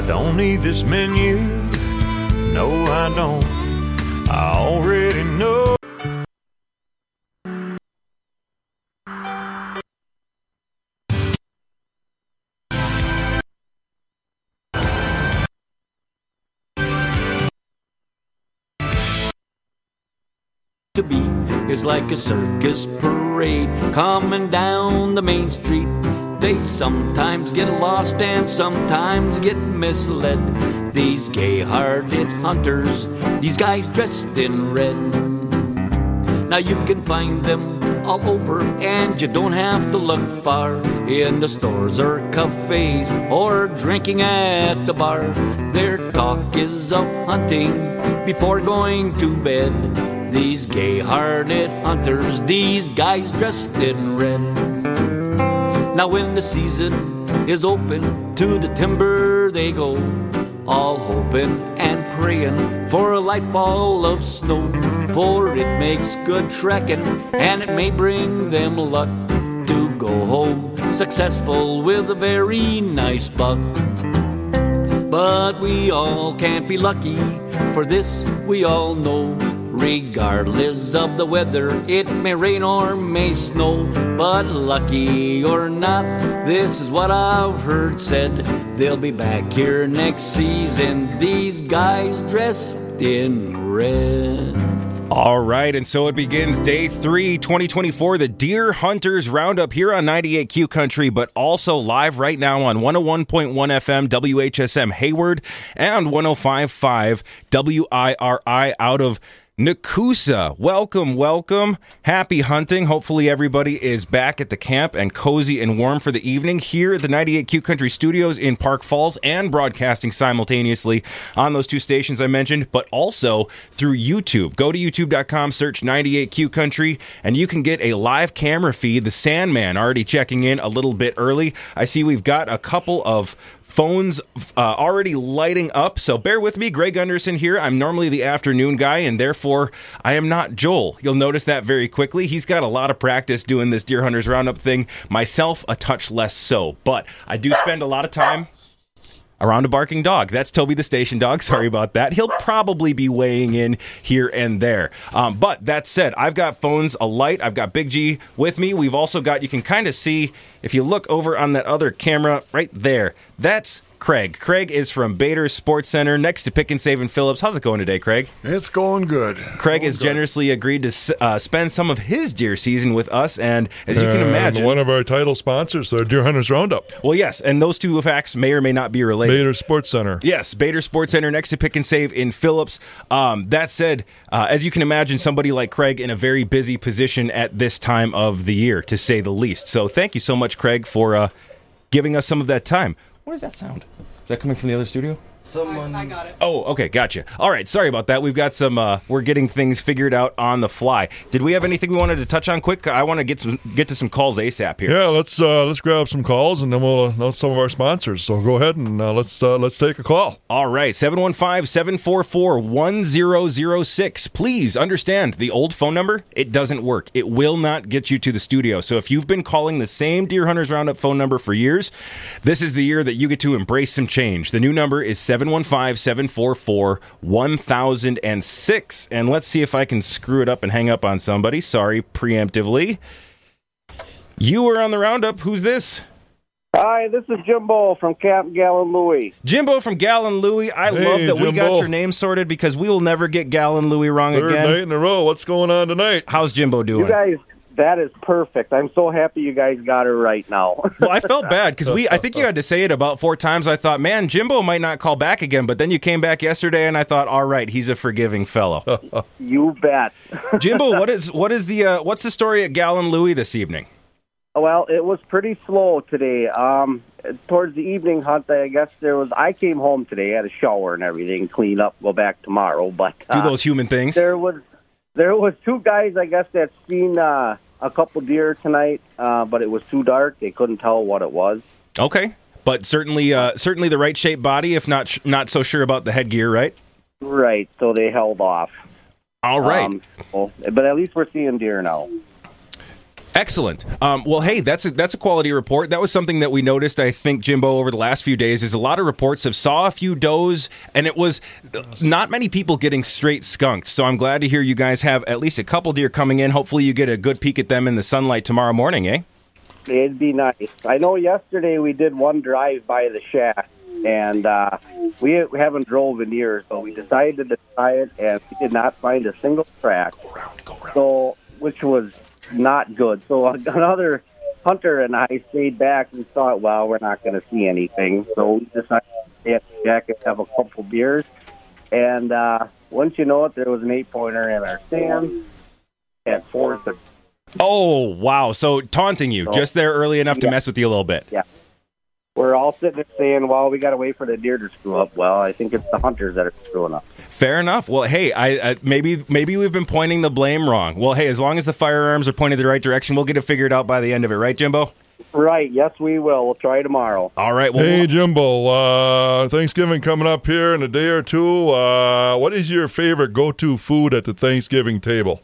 don't need this menu. No, I don't. I already know. To be is like a circus parade coming down the main street. They sometimes get lost and sometimes get misled. These gay-hearted hunters, these guys dressed in red. Now you can find them all over and you don't have to look far. In the stores or cafes or drinking at the bar. Their talk is of hunting before going to bed. These gay-hearted hunters, these guys dressed in red. Now when the season is open, to the timber they go, all hoping and praying for a light fall of snow. For it makes good trekking, and it may bring them luck to go home successful with a very nice buck. But we all can't be lucky, for this we all know. Regardless of the weather, it may rain or may snow. But lucky or not, this is what I've heard said. They'll be back here next season, these guys dressed in red. All right, and so it begins day 3, 2024, the Deer Hunters Roundup here on 98Q Country, but also live right now on 101.1 FM WHSM Hayward and 105.5 WIRI out of Nakusa. Welcome. Happy hunting. Hopefully everybody is back at the camp and cozy and warm for the evening here at the 98Q Country Studios in Park Falls, and broadcasting simultaneously on those two stations I mentioned, but also through YouTube. Go to youtube.com, search 98Q Country, and you can get a live camera feed. The Sandman already checking in a little bit early. I see we've got a couple of phones already lighting up, so bear with me. Greg Gunderson here. I'm normally the afternoon guy, and therefore I am not Joel. You'll notice that very quickly. He's got a lot of practice doing this Deer Hunters Roundup thing. Myself, a touch less so, but I do spend a lot of time around a barking dog. That's Toby the station dog. Sorry about that. He'll probably be weighing in here and there. But that said, I've got phones alight. I've got Big G with me. We've also got, you can kind of see, if you look over on that other camera right there, that's Craig. Craig is from Bader Sports Center next to Pick and Save in Phillips. How's it going today, Craig? It's going good. Craig has generously agreed to spend some of his deer season with us, and as you can imagine, one of our title sponsors, the Deer Hunters Roundup. Well, yes, and those two facts may or may not be related. Bader Sports Center. Yes, Bader Sports Center next to Pick and Save in Phillips. That said, as you can imagine, somebody like Craig in a very busy position at this time of the year, to say the least. So thank you so much, Craig, for giving us some of that time. What does that sound? Is that coming from the other studio? I got it. Oh, okay, gotcha. All right, sorry about that. We've got some, we're getting things figured out on the fly. Did we have anything we wanted to touch on quick? I want to get to some calls ASAP here. Yeah, let's grab some calls, and then we'll announce some of our sponsors. So go ahead and let's take a call. All right, 715-744-1006. Please understand, the old phone number, it doesn't work. It will not get you to the studio. So if you've been calling the same Deer Hunters Roundup phone number for years, this is the year that you get to embrace some change. The new number is 715-744-1006. And let's see if I can screw it up and hang up on somebody. Sorry, preemptively. You were on the Roundup. Who's this? Hi, this is Jimbo from Camp Gallon Louie. Jimbo from Gallon Louie. I love that Jimbo. we got your name sorted, because we will never get Gallon Louie wrong Third again. night in a row. What's going on tonight? How's Jimbo doing? You guys, that is perfect. I'm so happy you guys got her right now. Well, I felt bad because I think you had to say it about 4 times. I thought, man, Jimbo might not call back again. But then you came back yesterday, and I thought, all right, he's a forgiving fellow. You bet. Jimbo, what's the story at Gallon Louie this evening? Well, it was pretty slow today. Towards the evening hunt, I guess I came home today, had a shower and everything, clean up, go back tomorrow. But do those human things. There was 2 guys, I guess, that seen a couple deer tonight, but it was too dark. They couldn't tell what it was. Okay, but certainly the right shaped body, if not so sure about the headgear, right? Right. So they held off. All right. But at least we're seeing deer now. Excellent. Well, hey, that's a quality report. That was something that we noticed, I think, Jimbo, over the last few days. There's a lot of reports of saw a few does, and it was not many people getting straight skunked. So I'm glad to hear you guys have at least a couple deer coming in. Hopefully you get a good peek at them in the sunlight tomorrow morning, eh? It'd be nice. I know yesterday we did one drive by the shack, and we haven't drove in years, but we decided to try it, and we did not find a single track. So, which was not good. So another hunter and I stayed back and thought, well, we're not going to see anything. So we decided to stay at the shack and have a couple beers. And once you know it, there was an 8-pointer in our stand at 4:30. Oh, wow. So taunting you, just there early enough to mess with you a little bit. Yeah. We're all sitting there saying, well, we got to wait for the deer to screw up. Well, I think it's the hunters that are screwing up. Fair enough. Well, hey, I maybe we've been pointing the blame wrong. Well, hey, as long as the firearms are pointed the right direction, we'll get it figured out by the end of it, right, Jimbo? Right. Yes, we will. We'll try tomorrow. All right. Well, Hey, Jimbo, Thanksgiving coming up here in a day or two. What is your favorite go-to food at the Thanksgiving table?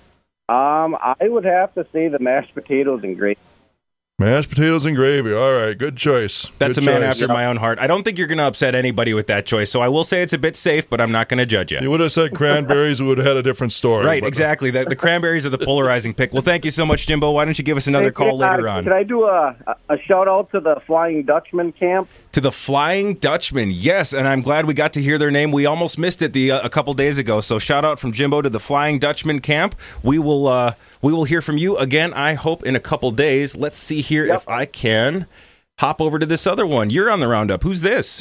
I would have to say the mashed potatoes and gravy. Mashed potatoes and gravy. All right, good choice. That's Good a man choice. after my own heart. I don't think you're going to upset anybody with that choice, so I will say it's a bit safe, but I'm not going to judge you. You would have said cranberries, we would have had a different story. Right, but- exactly. The cranberries are the polarizing pick. Well, thank you so much, Jimbo. Why don't you give us another call later on? Can I do a shout-out to the Flying Dutchman camp? To the Flying Dutchman, yes, and I'm glad we got to hear their name. We almost missed it a couple days ago, so shout out from Jimbo to the Flying Dutchman camp. We will hear from you again, I hope, in a couple days. Let's see here if I can hop over to this other one. You're on the roundup. Who's this?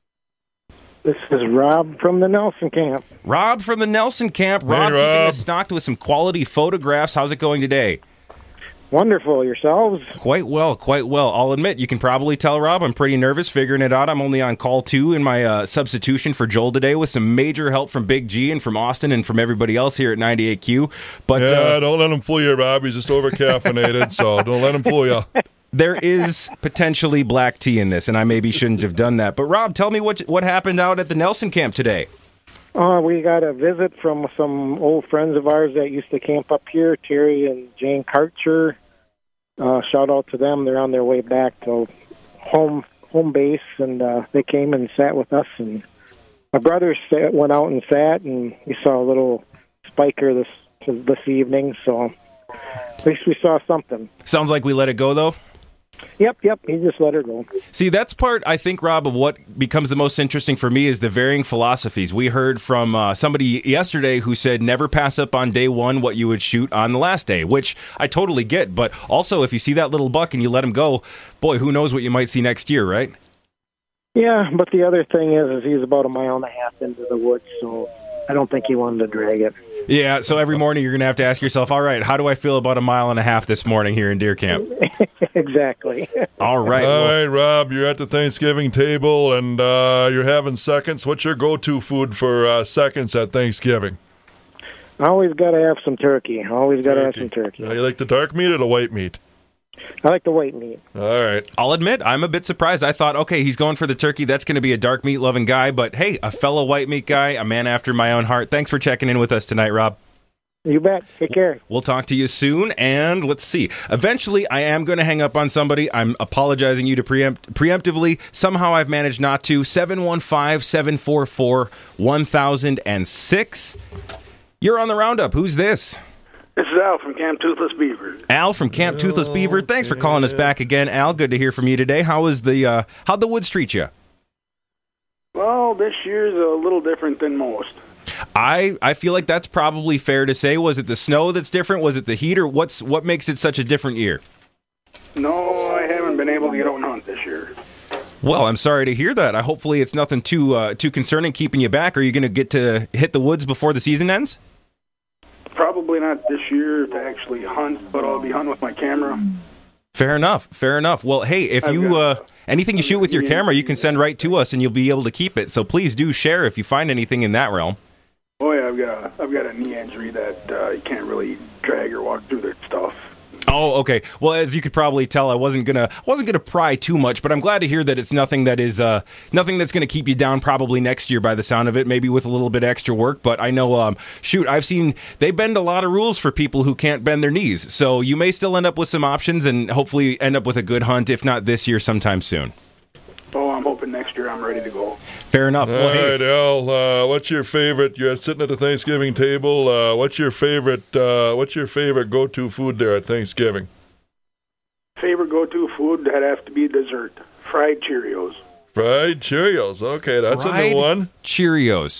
This is Rob from the Nelson camp. Rob from the Nelson camp. Rob, Hey, keeping Rob. us stocked with some quality photographs. How's it going today? Wonderful. Yourselves? Quite well, quite well. I'll admit, you can probably tell, Rob, I'm pretty nervous figuring it out. I'm only on call 2 in my substitution for Joel today with some major help from Big G and from Austin and from everybody else here at 98Q. But Yeah, don't let him fool you, Rob. He's just over-caffeinated, so don't let him fool you. there is potentially black tea in this, and I maybe shouldn't have done that. But, Rob, tell me what happened out at the Nelson camp today. We got a visit from some old friends of ours that used to camp up here, Terry and Jane Karcher. Shout out to them. They're on their way back to home base, and they came and sat with us. And my brother went out and sat, and we saw a little spiker this evening. So at least we saw something. Sounds like we let it go, though. Yep. He just let her go. See, that's part, I think, Rob, of what becomes the most interesting for me is the varying philosophies. We heard from somebody yesterday who said never pass up on day one what you would shoot on the last day, which I totally get. But also, if you see that little buck and you let him go, boy, who knows what you might see next year, right? Yeah, but the other thing is he's about 1.5 miles into the woods, so I don't think he wanted to drag it. Yeah, so every morning you're going to have to ask yourself, all right, how do I feel about 1.5 miles this morning here in deer camp? Exactly. All right. All well, right, Rob, you're at the Thanksgiving table, and you're having seconds. What's your go-to food for seconds at Thanksgiving? I always got to have some turkey. You like the dark meat or the white meat? I like the white meat. All right. I'll admit, I'm a bit surprised. I thought, okay, he's going for the turkey. That's going to be a dark meat loving guy. But hey, a fellow white meat guy, a man after my own heart. Thanks for checking in with us tonight, Rob. You bet. Take care. We'll talk to you soon, and let's see. Eventually, I am going to hang up on somebody. I'm apologizing you to preemptively. Somehow I've managed not to. 715-744-1006. You're on the roundup. Who's this? This is Al from Camp Toothless Beaver. Al from Camp Toothless Beaver. Thanks for calling us back again, Al. Good to hear from you today. How'd the woods treat you? Well, this year's a little different than most. I feel like that's probably fair to say. Was it the snow that's different? Was it the heat, or what makes it such a different year? No, I haven't been able to get out and hunt this year. Well, I'm sorry to hear that. Hopefully it's nothing too concerning keeping you back. Are you going to get to hit the woods before the season ends? Probably not this year to actually hunt, but I'll be hunting with my camera. Fair enough. Well, hey, if anything you shoot with your camera, you can send right to us, and you'll be able to keep it. So please do share if you find anything in that realm. Oh yeah, I've got a knee injury that you can't really drag or walk through their stuff. Oh, okay. Well, as you could probably tell, I wasn't gonna pry too much, but I'm glad to hear that it's nothing that is nothing that's gonna keep you down probably next year by the sound of it, maybe with a little bit extra work. But I know, I've seen they bend a lot of rules for people who can't bend their knees. So you may still end up with some options and hopefully end up with a good hunt, if not this year, sometime soon. Oh, I'm hoping next year I'm ready to go. Fair enough. All right, Al. What's your favorite? You're sitting at the Thanksgiving table. What's your favorite go-to food there at Thanksgiving? Favorite go-to food, that'd have to be dessert. Fried Cheerios. Fried Cheerios. Okay, that's a new one. Cheerios.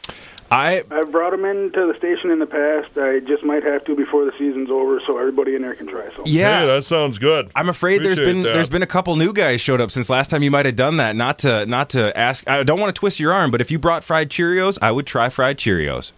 I've brought them into the station in the past. I just might have to before the season's over, so everybody in there can try some. Yeah, hey, that sounds good. I'm afraid there's been a couple new guys showed up since last time you might have done that. Not to ask. I don't want to twist your arm, but if you brought fried Cheerios, I would try fried Cheerios.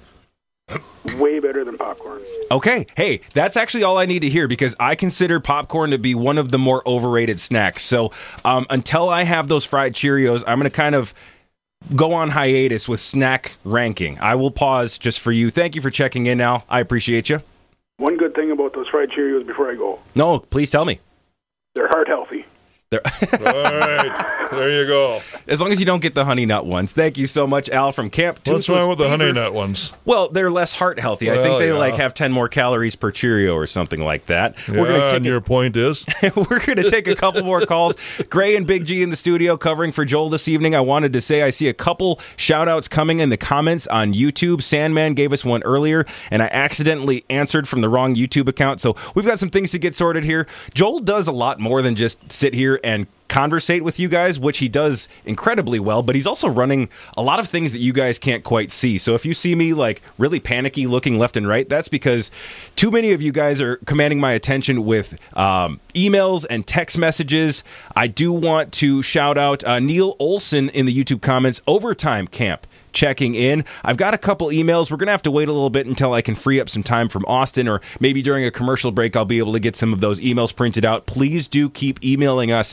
Way better than popcorn. Okay, hey, that's actually all I need to hear because I consider popcorn to be one of the more overrated snacks. So until I have those fried Cheerios, I'm going to kind of go on hiatus with snack ranking. I will pause just for you. Thank you for checking in, Al. I appreciate you. One good thing about those fried Cheerios before I go. No, please tell me. They're heart healthy. All right, there you go. As long as you don't get the honey nut ones. Thank you so much, Al, from Camp Toothless What's wrong with the Beaver. honey nut ones? Well, they're less heart healthy. Well, I think they yeah. have 10 more calories per Cheerio or something like that. And your point is? We're going to take a couple more calls. Gray and Big G in the studio covering for Joel this evening. I wanted to say I see a couple shout-outs coming in the comments on YouTube. Sandman gave us one earlier, and I accidentally answered from the wrong YouTube account. So we've got some things to get sorted here. Joel does a lot more than just sit here and conversate with you guys, which he does incredibly well, but he's also running a lot of things that you guys can't quite see. So if you see me like really panicky looking left and right, that's because too many of you guys are commanding my attention with emails and text messages. I do want to shout out Neil Olson in the YouTube comments, Overtime Camp, checking in. I've got a couple emails. We're going to have to wait a little bit until I can free up some time from Austin, or maybe during a commercial break I'll be able to get some of those emails printed out. Please do keep emailing us,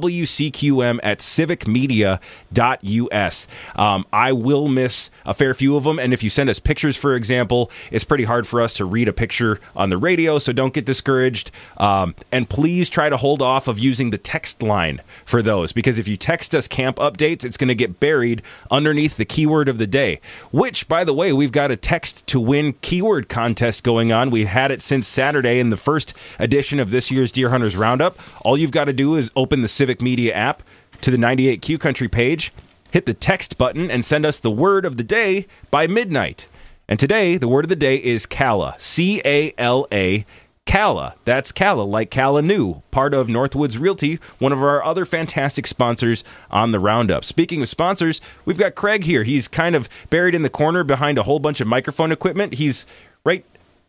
wcqm@civicmedia.us. I will miss a fair few of them, and if you send us pictures, for example, it's pretty hard for us to read a picture on the radio, so don't get discouraged. And please try to hold off of using the text line for those, because if you text us camp updates, it's going to get buried underneath the keyword of the day, which, by the way, we've got a text to win keyword contest going on. We've had it since Saturday in the first edition of this year's Deer Hunters Roundup. All you've got to do is open the Civic Media app to the 98Q Country page, hit the text button, and send us the word of the day by midnight. And today, the word of the day is Cala, C-A-L-A, Cala. That's Cala, like Cala New, part of Northwoods Realty, one of our other fantastic sponsors on the Roundup. Speaking of sponsors, we've got Craig here. He's kind of buried in the corner behind a whole bunch of microphone equipment. He's right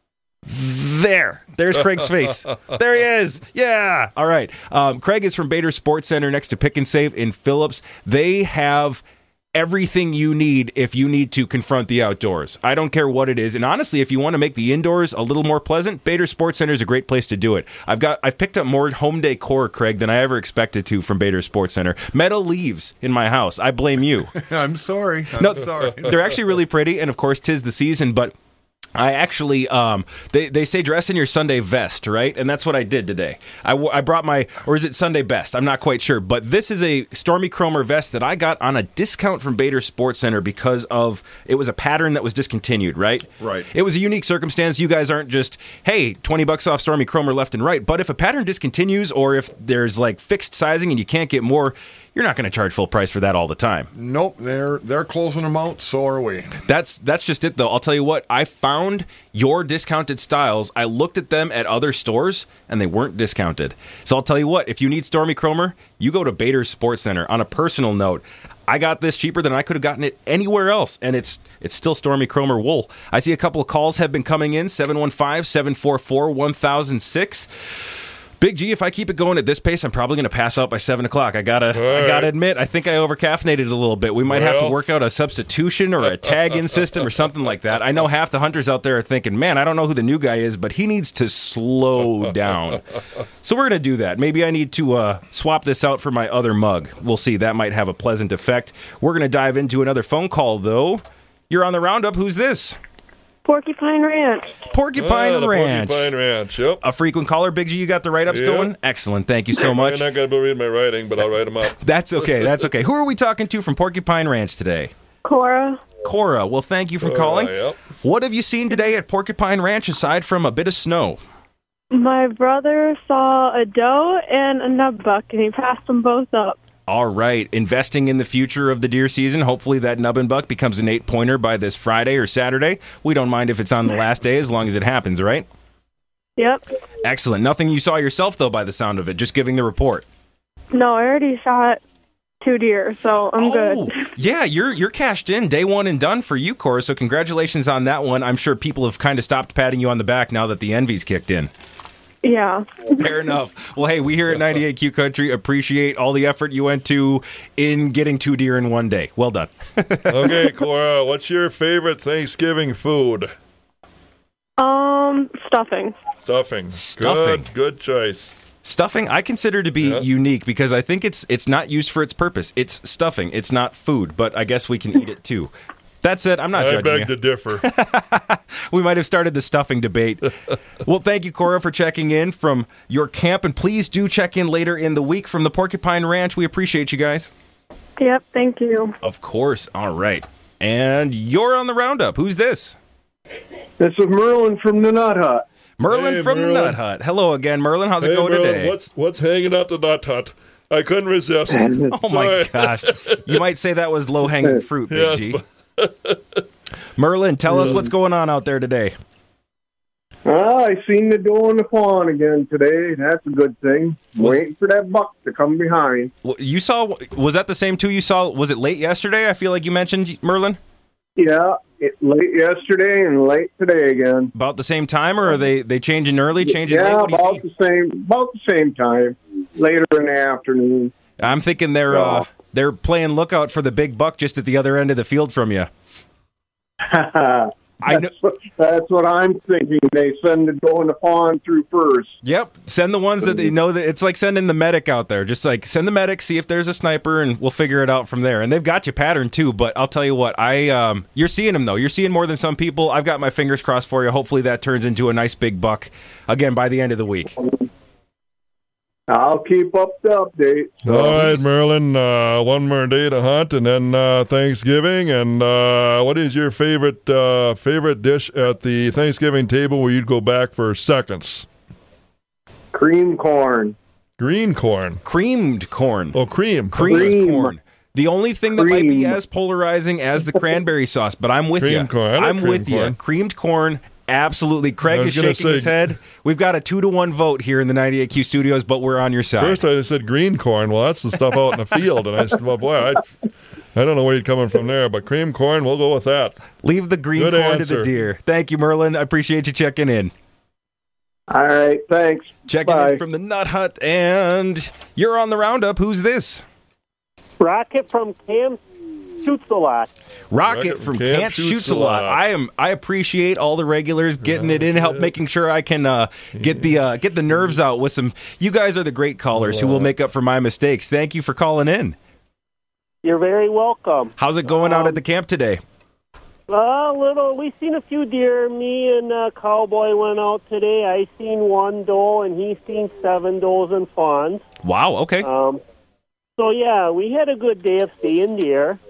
there. There's Craig's face. There he is. Yeah. All right. Craig is from Bader Sports Center next to Pick and Save in Phillips. They have everything you need if you need to confront the outdoors. I don't care what it is. And honestly, if you want to make the indoors a little more pleasant, Bader Sports Center is a great place to do it. I've picked up more home decor, Craig, than I ever expected to from Bader Sports Center. Metal leaves in my house. I blame you. I'm sorry. Sorry. They're actually really pretty, and of course, 'tis the season, but I actually, they say dress in your Sunday vest, right? And that's what I did today. I brought my, or is it Sunday best? I'm not quite sure. But this is a Stormy Cromer vest that I got on a discount from Bader Sports Center because of, it was a pattern that was discontinued, right? Right. It was a unique circumstance. You guys aren't just, hey, $20 off Stormy Cromer left and right. But if a pattern discontinues, or if there's like fixed sizing and you can't get more, you're not going to charge full price for that all the time. Nope, they're closing them out, so are we. That's just it, though. I'll tell you what, I found your discounted styles. I looked at them at other stores, and they weren't discounted. So I'll tell you what, if you need Stormy Cromer, you go to Bader Sports Center. On a personal note, I got this cheaper than I could have gotten it anywhere else, and it's still Stormy Cromer wool. I see a couple of calls have been coming in, 715-744-1006. Big G, if I keep it going at this pace, I'm probably going to pass out by 7 o'clock. I gotta admit, I think I overcaffeinated a little bit. We might have to work out a substitution or a tag-in system or something like that. I know half the hunters out there are thinking, man, I don't know who the new guy is, but he needs to slow down. So we're going to do that. Maybe I need to swap this out for my other mug. We'll see. That might have a pleasant effect. We're going to dive into another phone call, though. You're on the Roundup. Who's this? Porcupine Ranch. Porcupine Ranch. Porcupine Ranch, yep. A frequent caller, Big G. You got the write-ups going? Excellent. Thank you so much. I'm not going to read my writing, but I'll write them up. That's okay. That's okay. Who are we talking to from Porcupine Ranch today? Cora. Cora. Well, thank you for calling. Yep. What have you seen today at Porcupine Ranch aside from a bit of snow? My brother saw a doe and a nub buck, and he passed them both up. All right. Investing in the future of the deer season. Hopefully that nub and buck becomes an 8-pointer by this Friday or Saturday. We don't mind if it's on the last day as long as it happens, right? Yep. Excellent. Nothing you saw yourself, though, by the sound of it. Just giving the report. No, I already shot 2 deer, so I'm good. Yeah, you're cashed in. Day one and done for you, Cora. So congratulations on that one. I'm sure people have kind of stopped patting you on the back now that the envy's kicked in. Yeah. Fair enough. Well, hey, we here at 98Q Country appreciate all the effort you went to in getting 2 deer in one day. Well done. Okay, Cora, what's your favorite Thanksgiving food? Stuffing. Stuffing. Good choice. Stuffing, I consider to be unique because I think it's not used for its purpose. It's stuffing. It's not food, but I guess we can eat it too. That said, I'm not judging you. I beg to differ. We might have started the stuffing debate. Well, thank you, Cora, for checking in from your camp, and please do check in later in the week from the Porcupine Ranch. We appreciate you guys. Yep, thank you. Of course. All right. And you're on the roundup. Who's this? This is Merlin from the Nut Hut. Merlin from the Nut Hut. Hello again, Merlin. How's it going Merlin, today? What's hanging out the Nut Hut? I couldn't resist. Oh, my gosh. You might say that was low-hanging fruit, Big G. Merlin, tell us what's going on out there today. I seen the doe in the pond again today. That's a good thing. Waiting for that buck to come behind. Well, was that the same two you saw? Was it late yesterday? I feel like you mentioned, Merlin. Yeah, late yesterday and late today again. About the same time, or are they changing early, changing late? Yeah, about the same time. Later in the afternoon. I'm thinking they're playing lookout for the big buck just at the other end of the field from you. That's what I'm thinking. They send the doe in the pond through first. Yep. Send the ones that they know that it's like sending the medic out there. Just like send the medic, see if there's a sniper, and we'll figure it out from there. And they've got you patterned too. But I'll tell you what, you're seeing them though. You're seeing more than some people. I've got my fingers crossed for you. Hopefully that turns into a nice big buck again by the end of the week. I'll keep up the update. All right, Merlin, one more day to hunt, and then Thanksgiving. And what is your favorite dish at the Thanksgiving table where you'd go back for seconds? Creamed corn. Green corn. Creamed corn. Oh, creamed corn. The only thing that might be as polarizing as the cranberry sauce, but I'm with you. I'm with you. Creamed corn. Absolutely. Craig is shaking his head. We've got a 2-1 vote here in the 98Q studios, but we're on your side. First I said green corn. Well, that's the stuff out in the field. And I said, well, boy, I don't know where you're coming from there, but cream corn, we'll go with that. Leave the green corn to the deer. Thank you, Merlin. I appreciate you checking in. All right, thanks. Checking in from the Nut Hut, and you're on the roundup. Who's this? Rocket from Camp Shoots a Lot. Rocket from Camp Shoots a Lot. I appreciate all the regulars getting it in, help making sure I can get the nerves out with some. You guys are the great callers who will make up for my mistakes. Thank you for calling in. You're very welcome. How's it going out at the camp today? We've seen a few deer. Me and Cowboy went out today. I seen 1 doe, and he's seen 7 does and fawns. Wow, okay. So, yeah, we had a good day of seeing deer.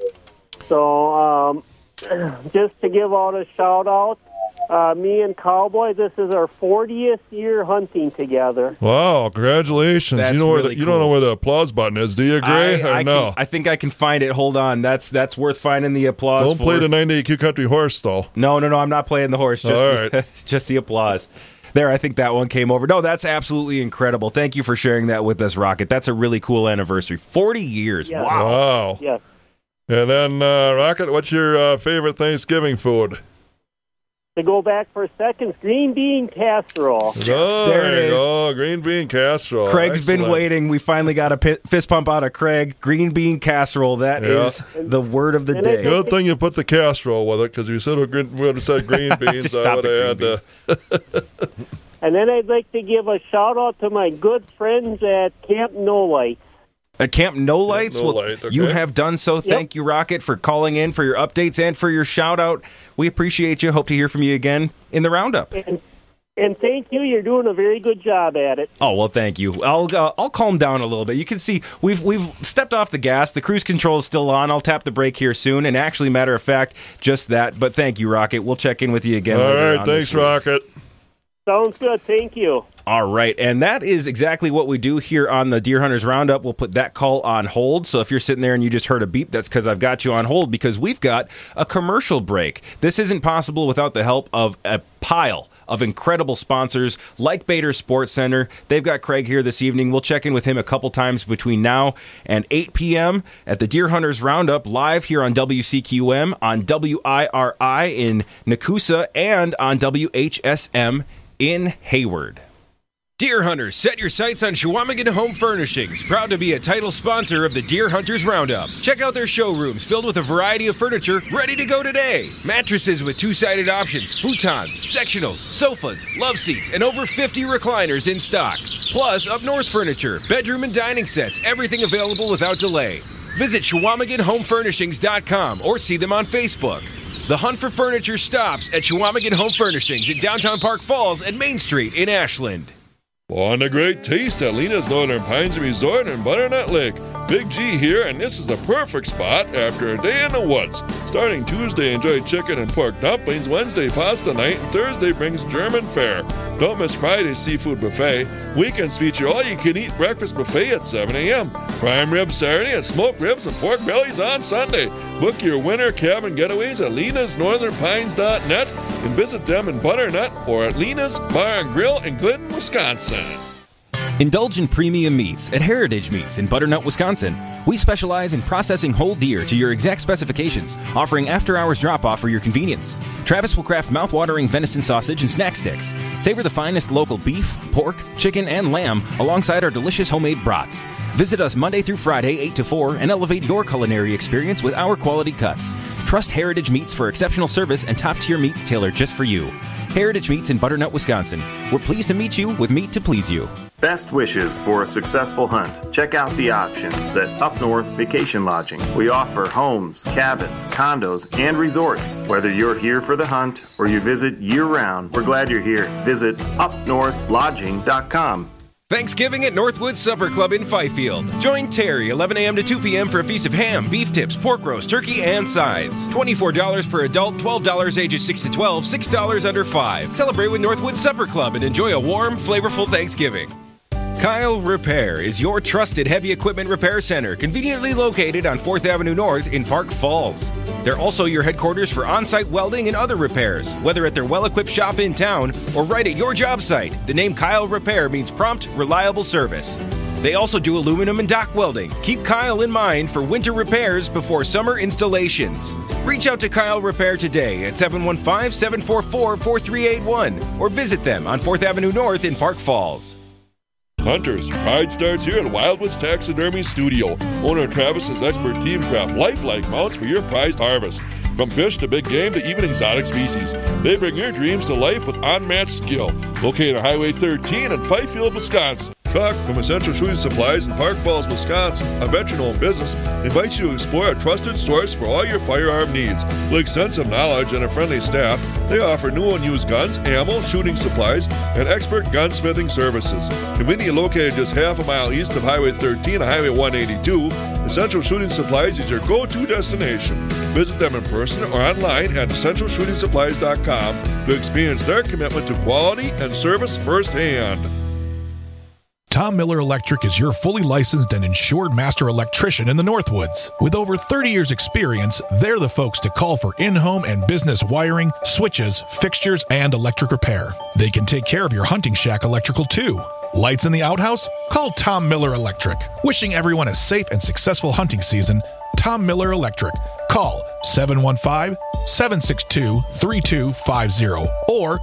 So, just to give out a shout-out, me and Cowboy, this is our 40th year hunting together. Wow, congratulations. That's you know really you don't know where the applause button is, do you, Gray? I think I can find it. Hold on. That's worth finding the applause. Don't play the 98Q Country horse, though. No, I'm not playing the horse. Just just the applause. There, I think that one came over. No, that's absolutely incredible. Thank you for sharing that with us, Rocket. That's a really cool anniversary. 40 years. Yes. Wow. Yes. And then, Rocket, what's your favorite Thanksgiving food? To go back for seconds, green bean casserole. Oh, there it is. Oh, green bean casserole. Craig's been waiting. We finally got a fist pump out of Craig. Green bean casserole. That is the word of the day. Good thing you put the casserole with it, because if you would have said green beans, Just stop the green beans. And then I'd like to give a shout-out to my good friends at Camp No Light. At Camp No Lights? No Light, okay. You have done so. Thank you, Rocket, for calling in, for your updates, and for your shout-out. We appreciate you. Hope to hear from you again in the Roundup. And thank you. You're doing a very good job at it. Oh, well, thank you. I'll calm down a little bit. You can see we've stepped off the gas. The cruise control is still on. I'll tap the brake here soon. And actually, matter of fact, just that. But thank you, Rocket. We'll check in with you again later on. All right, thanks, Rocket. Sounds good. Thank you. All right, and that is exactly what we do here on the Deer Hunters Roundup. We'll put that call on hold. So if you're sitting there and you just heard a beep, that's because I've got you on hold because we've got a commercial break. This isn't possible without the help of a pile of incredible sponsors like Bader Sports Center. They've got Craig here this evening. We'll check in with him a couple times between now and 8 p.m. at the Deer Hunters Roundup live here on WCQM, on WIRI in Nakusa, and on WHSM in Hayward. Deer Hunters, set your sights on Chequamegon Home Furnishings, proud to be a title sponsor of the Deer Hunters Roundup. Check out their showrooms filled with a variety of furniture ready to go today. Mattresses with two-sided options, futons, sectionals, sofas, love seats, and over 50 recliners in stock. Plus, up north furniture, bedroom and dining sets, everything available without delay. Visit ChequamegonHomeFurnishings.com or see them on Facebook. The hunt for furniture stops at Chequamegon Home Furnishings in downtown Park Falls and Main Street in Ashland. On a great taste at Lena's Northern Pines Resort in Butternut Lake. Big G here, and this is the perfect spot after a day in the woods. Starting Tuesday, enjoy chicken and pork dumplings. Wednesday, pasta night. And Thursday brings German fare. Don't miss Friday's seafood buffet. Weekends feature all-you-can-eat breakfast buffet at 7 a.m. Prime ribs Saturday and smoked ribs and pork bellies on Sunday. Book your winter cabin getaways at lenasnorthernpines.net and visit them in Butternut or at Lena's Bar and Grill in Glidden, Wisconsin. Indulge in premium meats at Heritage Meats in Butternut, Wisconsin. We specialize in processing whole deer to your exact specifications, offering after-hours drop-off for your convenience. Travis will craft mouth-watering venison sausage and snack sticks. Savor the finest local beef, pork, chicken, and lamb alongside our delicious homemade brats. Visit us Monday through Friday, 8 to 4, and elevate your culinary experience with our quality cuts. Trust Heritage Meats for exceptional service and top-tier meats tailored just for you. Heritage Meats in Butternut, Wisconsin. We're pleased to meet you with meat to please you. Best wishes for a successful hunt. Check out the options at Up North Vacation Lodging. We offer homes, cabins, condos, and resorts. Whether you're here for the hunt or you visit year-round, we're glad you're here. Visit upnorthlodging.com. Thanksgiving at Northwood Supper Club in Fifield. Join Terry, 11 a.m. to 2 p.m. for a feast of ham, beef tips, pork roast, turkey, and sides. $24 per adult, $12 ages 6 to 12, $6 under 5. Celebrate with Northwood Supper Club and enjoy a warm, flavorful Thanksgiving. Kyle Repair is your trusted heavy equipment repair center, conveniently located on 4th Avenue North in Park Falls. They're also your headquarters for on-site welding and other repairs, whether at their well-equipped shop in town or right at your job site. The name Kyle Repair means prompt, reliable service. They also do aluminum and dock welding. Keep Kyle in mind for winter repairs before summer installations. Reach out to Kyle Repair today at 715-744-4381 or visit them on 4th Avenue North in Park Falls. Hunters, pride starts here at Wildwoods Taxidermy Studio. Owner Travis's expert team craft lifelike mounts for your prized harvest. From fish to big game to even exotic species, they bring your dreams to life with unmatched skill. Located on Highway 13 in Fifield, Wisconsin. Chuck from Essential Shooting Supplies in Park Falls, Wisconsin, a veteran-owned business, invites you to explore a trusted source for all your firearm needs. With extensive knowledge and a friendly staff, they offer new and used guns, ammo, shooting supplies, and expert gunsmithing services. Conveniently located just half a mile east of Highway 13 and Highway 182, Essential Shooting Supplies is your go-to destination. Visit them in person or online at essentialshootingsupplies.com to experience their commitment to quality and service firsthand. Tom Miller Electric is your fully licensed and insured master electrician in the Northwoods. With over 30 years experience, they're the folks to call for in-home and business wiring, switches, fixtures, and electric repair. They can take care of your hunting shack electrical too. Lights in the outhouse? Call Tom Miller Electric. Wishing everyone a safe and successful hunting season, Tom Miller Electric. Call 715-762-3250 or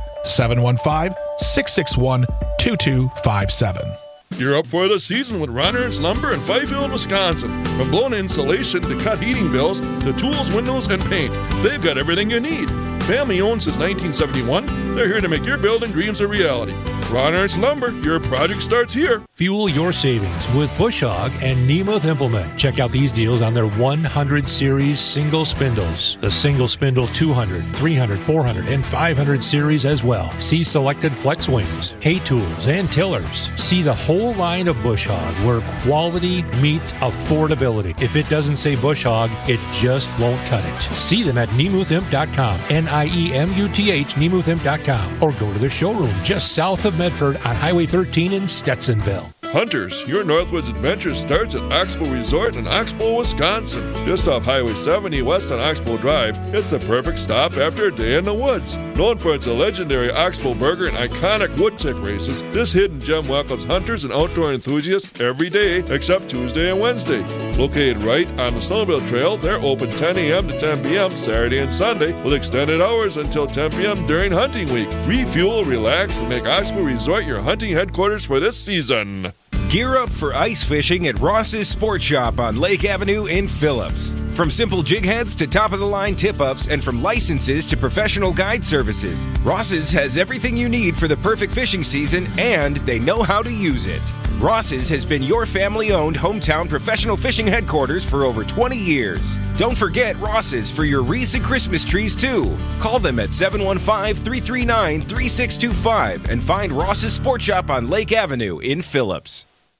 715-661-2257. You're up for the season with Runners Lumber in Fifield, Wisconsin. From blown insulation to cut heating bills to tools, windows, and paint, they've got everything you need. Family owned since 1971, they're here to make your building dreams a reality. Ron Ernst Lumber, your project starts here. Fuel your savings with Bush Hog and Nemeth Implement. Check out these deals on their 100 series single spindles. The single spindle 200, 300, 400, and 500 series as well. See selected flex wings, hay tools, and tillers. See the whole line of Bush Hog where quality meets affordability. If it doesn't say Bush Hog, it just won't cut it. See them at NemethImp.com, Niemuth, NemethImp.com, or go to their showroom just south of Medford on Highway 13 in Stetsonville. Hunters, your Northwoods adventure starts at Oxbow Resort in Oxbow, Wisconsin. Just off Highway 70 west on Oxbow Drive, it's the perfect stop after a day in the woods. Known for its legendary Oxbow Burger and iconic wood tick races, this hidden gem welcomes hunters and outdoor enthusiasts every day except Tuesday and Wednesday. Located right on the Snowmobile Trail, they're open 10 a.m. to 10 p.m. Saturday and Sunday with extended hours until 10 p.m. during hunting week. Refuel, relax, and make Oxbow Resort your hunting headquarters for this season. Gear up for ice fishing at Ross's Sport Shop on Lake Avenue in Phillips. From simple jig heads to top-of-the-line tip-ups and from licenses to professional guide services, Ross's has everything you need for the perfect fishing season, and they know how to use it. Ross's has been your family-owned hometown professional fishing headquarters for over 20 years. Don't forget Ross's for your wreaths and Christmas trees, too. Call them at 715-339-3625 and find Ross's Sport Shop on Lake Avenue in Phillips.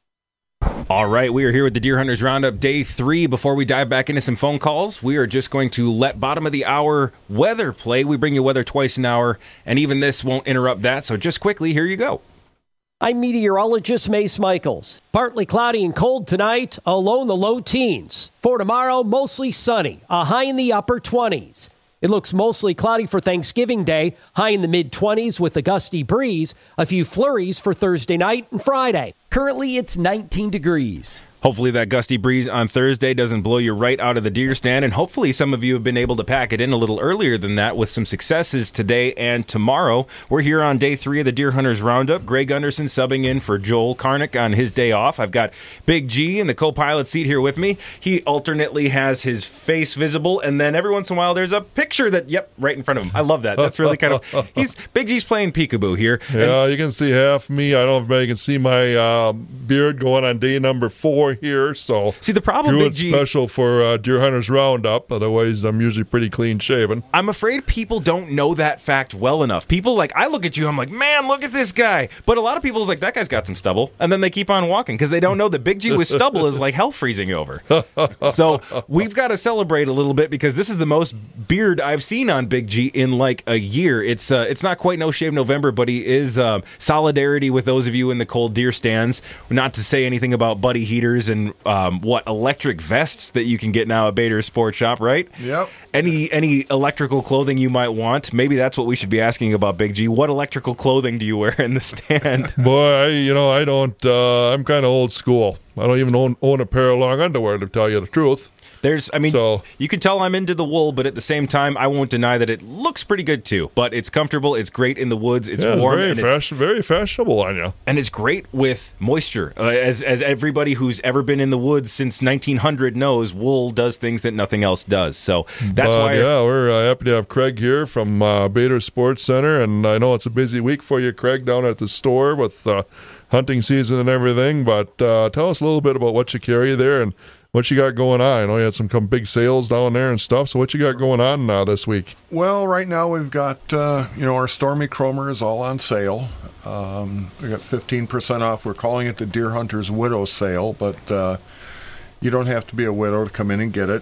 All right, we are here with the Deer Hunters Roundup Day 3. Before we dive back into some phone calls, we are just going to let bottom of the hour weather play. We bring you weather twice an hour, and even this won't interrupt that. So just quickly, here you go. I'm meteorologist Mace Michaels. Partly cloudy and cold tonight, a low in the low teens. For tomorrow, mostly sunny, a high in the upper 20s. It looks mostly cloudy for Thanksgiving Day, high in the mid-20s with a gusty breeze, a few flurries for Thursday night and Friday. Currently, it's 19 degrees. Hopefully that gusty breeze on Thursday doesn't blow you right out of the deer stand, and hopefully some of you have been able to pack it in a little earlier than that with some successes today and tomorrow. We're here on Day 3 of the Deer Hunters Roundup. Greg Gunderson subbing in for Joel Karnick on his day off. I've got Big G in the co-pilot seat here with me. He alternately has his face visible, and then every once in a while there's a picture that, right in front of him. I love that. That's really kind of... Big G's playing peekaboo here. Yeah, you can see half me. I don't know if you can see my beard going on day number 4 here, so see the problem, Big G, special for Deer Hunters Roundup. Otherwise, I'm usually pretty clean shaven. I'm afraid people don't know that fact well enough. People I look at you, I'm like, man, look at this guy. But a lot of people is like, that guy's got some stubble, and then they keep on walking because they don't know that Big G with stubble is like hell freezing over. So we've got to celebrate a little bit because this is the most beard I've seen on Big G in like a year. It's not quite No Shave November, but he is solidarity with those of you in the cold deer stands. Not to say anything about buddy heaters and electric vests that you can get now at Bader Sports Shop, right? Yep. Any electrical clothing you might want. Maybe that's what we should be asking about, Big G. What electrical clothing do you wear in the stand? Boy, I don't. I'm kind of old school. I don't even own a pair of long underwear, to tell you the truth. You can tell I'm into the wool, but at the same time, I won't deny that it looks pretty good too. But it's comfortable, it's great in the woods, it's warm, very fashionable on you, and it's great with moisture. As everybody who's ever been in the woods since 1900 knows, wool does things that nothing else does. So that's why. Yeah, we're happy to have Craig here from Bader Sports Center, and I know it's a busy week for you, Craig, down at the store with hunting season and everything. But tell us a little bit about what you carry there and what you got going on. I know you had some big sales down there and stuff, so what you got going on this week? Well, right now we've got, our Stormy Chromer is all on sale. We got 15% off. We're calling it the Deer Hunters Widow Sale, but you don't have to be a widow to come in and get it.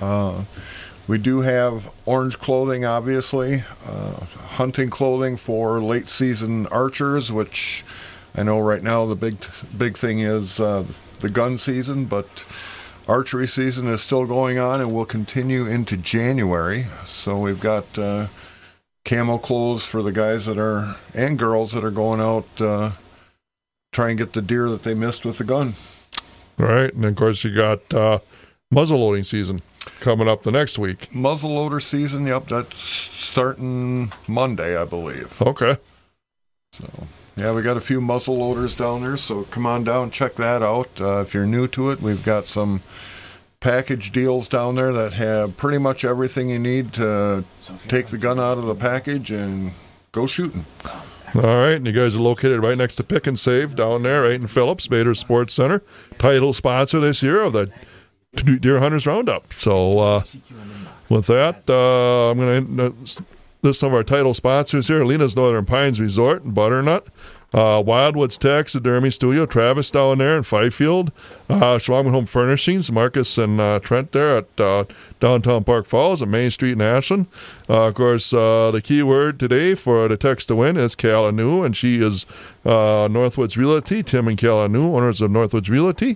We do have orange clothing, obviously, hunting clothing for late season archers, which I know right now the big thing is the gun season, but archery season is still going on and will continue into January. So we've got camo clothes for the guys and girls that are going out try and get the deer that they missed with the gun. All right, and of course you got muzzleloading season coming up the next week. Muzzleloader season, yep, that's starting Monday, I believe. Okay. So, yeah, we got a few muzzle loaders down there, so come on down, check that out. If you're new to it, we've got some package deals down there that have pretty much everything you need to take the gun out of the package and go shooting. All right, and you guys are located right next to Pick and Save down there, right in Phillips, Bader Sports Center. Title sponsor this year of the Deer Hunters Roundup. So with that, I'm going to list some of our title sponsors here. Lena's Northern Pines Resort and Butternut. Wildwoods Taxidermy Studio, Travis down there in Fifield. Schwalman Home Furnishings, Marcus and Trent there at downtown Park Falls and Main Street in Ashland. Of course, the key word today for the text to win is Calanu, and she is Northwoods Realty, Tim and Calanu, owners of Northwoods Realty.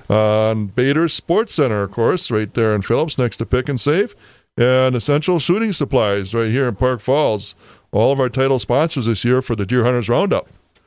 Bader Sports Center, of course, right there in Phillips next to Pick and Save. And Essential Shooting Supplies right here in Park Falls. All of our title sponsors this year for the Deer Hunters Roundup.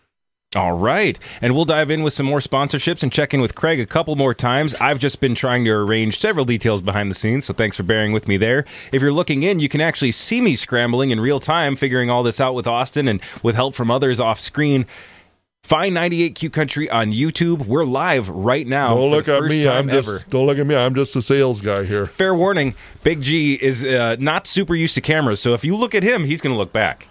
All right. And we'll dive in with some more sponsorships and check in with Craig a couple more times. I've just been trying to arrange several details behind the scenes, so thanks for bearing with me there. If you're looking in, you can actually see me scrambling in real time, figuring all this out with Austin and with help from others off screen. Find 98Q Country on YouTube. We're live right now. Don't look at me. Don't look at me. I'm just a sales guy here. Fair warning, Big G is not super used to cameras, so if you look at him, he's going to look back.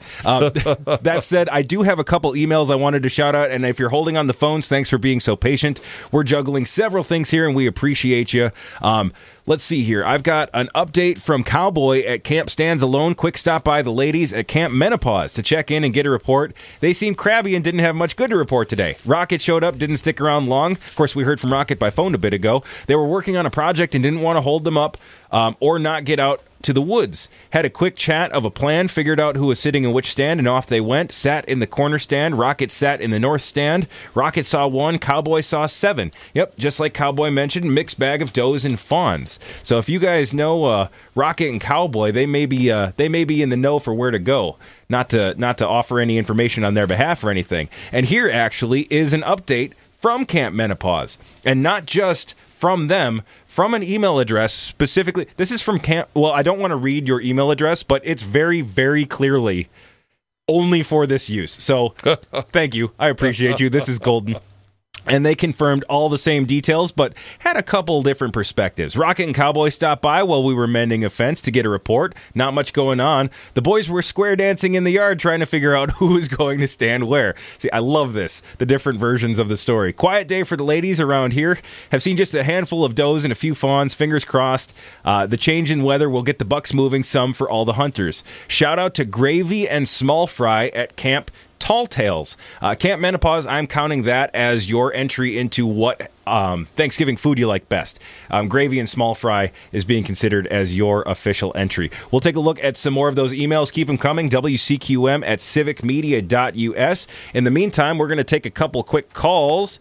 That said, I do have a couple emails I wanted to shout out, and if you're holding on the phones, thanks for being so patient. We're juggling several things here, and we appreciate you. Let's see here. I've got an update from Cowboy at Camp Stands Alone. Quick stop by the ladies at Camp Menopause to check in and get a report. They seemed crabby and didn't have much good to report today. Rocket showed up, didn't stick around long. Of course, we heard from Rocket by phone a bit ago. They were working on a project and didn't want to hold them up or not get out to the woods. Had a quick chat of a plan, figured out who was sitting in which stand, and off they went. Sat in the corner stand. Rocket sat in the north stand. Rocket saw 1. Cowboy saw 7. Yep, just like Cowboy mentioned, mixed bag of does and fawns. So if you guys know Rocket and Cowboy, they may be in the know for where to go. Not to offer any information on their behalf or anything. And here actually is an update from Camp Menopause, and not just from them, from an email address specifically. This is from Camp. Well, I don't want to read your email address, but it's very, very clearly only for this use. So thank you. I appreciate you. This is golden. And they confirmed all the same details, but had a couple different perspectives. Rocket and Cowboy stopped by while we were mending a fence to get a report. Not much going on. The boys were square dancing in the yard trying to figure out who was going to stand where. See, I love this, the different versions of the story. Quiet day for the ladies around here. Have seen just a handful of does and a few fawns, fingers crossed. The change in weather will get the bucks moving some for all the hunters. Shout out to Gravy and Small Fry at Camp Tall Tales. Camp Menopause, I'm counting that as your entry into what Thanksgiving food you like best. Gravy and Small Fry is being considered as your official entry. We'll take a look at some more of those emails. Keep them coming. WCQM at civicmedia.us. In the meantime, we're going to take a couple quick calls.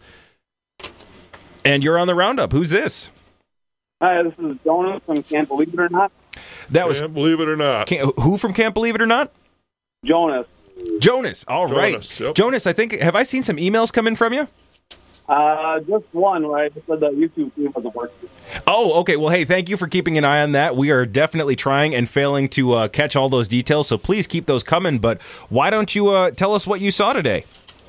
And you're on the roundup. Who's this? Hi, this is Jonas from Can't Believe It or Not. Can't Believe It or Not. Who from Can't Believe It or Not? Jonas. All right. Yep. Jonas, I think, have I seen some emails come in from you? Just one, where I just said the YouTube team wasn't working. Oh, okay. Well, hey, thank you for keeping an eye on that. We are definitely trying and failing to catch all those details, so please keep those coming. But why don't you tell us what you saw today?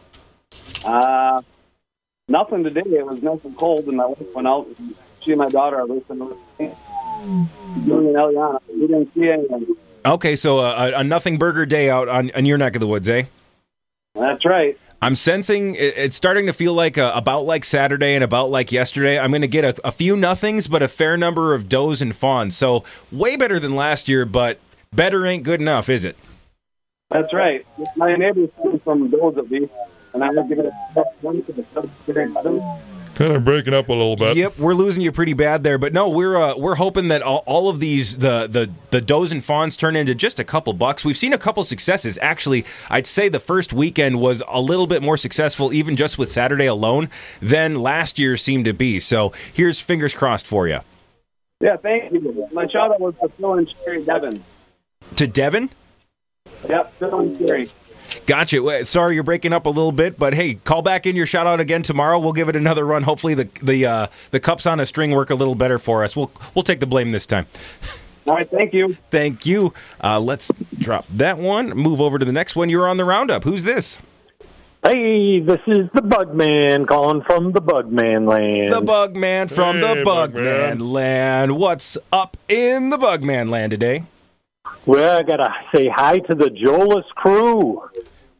Nothing today. It was nice and cold, and I went out, and she and my daughter are listening to the and Eliana. We didn't see anything. Okay, so a nothing burger day out on your neck of the woods, eh? That's right. I'm sensing it's starting to feel like about like Saturday and about like yesterday. I'm going to get a few nothings, but a fair number of does and fawns. So way better than last year, but better ain't good enough, is it? That's right. My neighbor's from does at least, and I would give it a one to the Kind of breaking up a little bit. Yep, we're losing you pretty bad there, but no, we're hoping that all of these the does and fawns turn into just a couple bucks. We've seen a couple successes. Actually, I'd say the first weekend was a little bit more successful, even just with Saturday alone, than last year seemed to be. So here's fingers crossed for you. Yeah, thank you. My shout out was to Phil and Sherry Devin. To Devin? Yep, Phil and Sherry. Gotcha. Sorry you're breaking up a little bit, but hey, call back in your shout out again tomorrow. We'll give it another run. Hopefully the cups on a string work a little better for us. We'll take the blame this time. All right, thank you. Thank you. Let's drop that one. Move over to the next one. You're on the roundup. Who's this? Hey, this is the Bugman calling from the Bugman land. The Bugman from the Bugman land. What's up in the Bugman land today? Well, I got to say hi to the Jolas crew.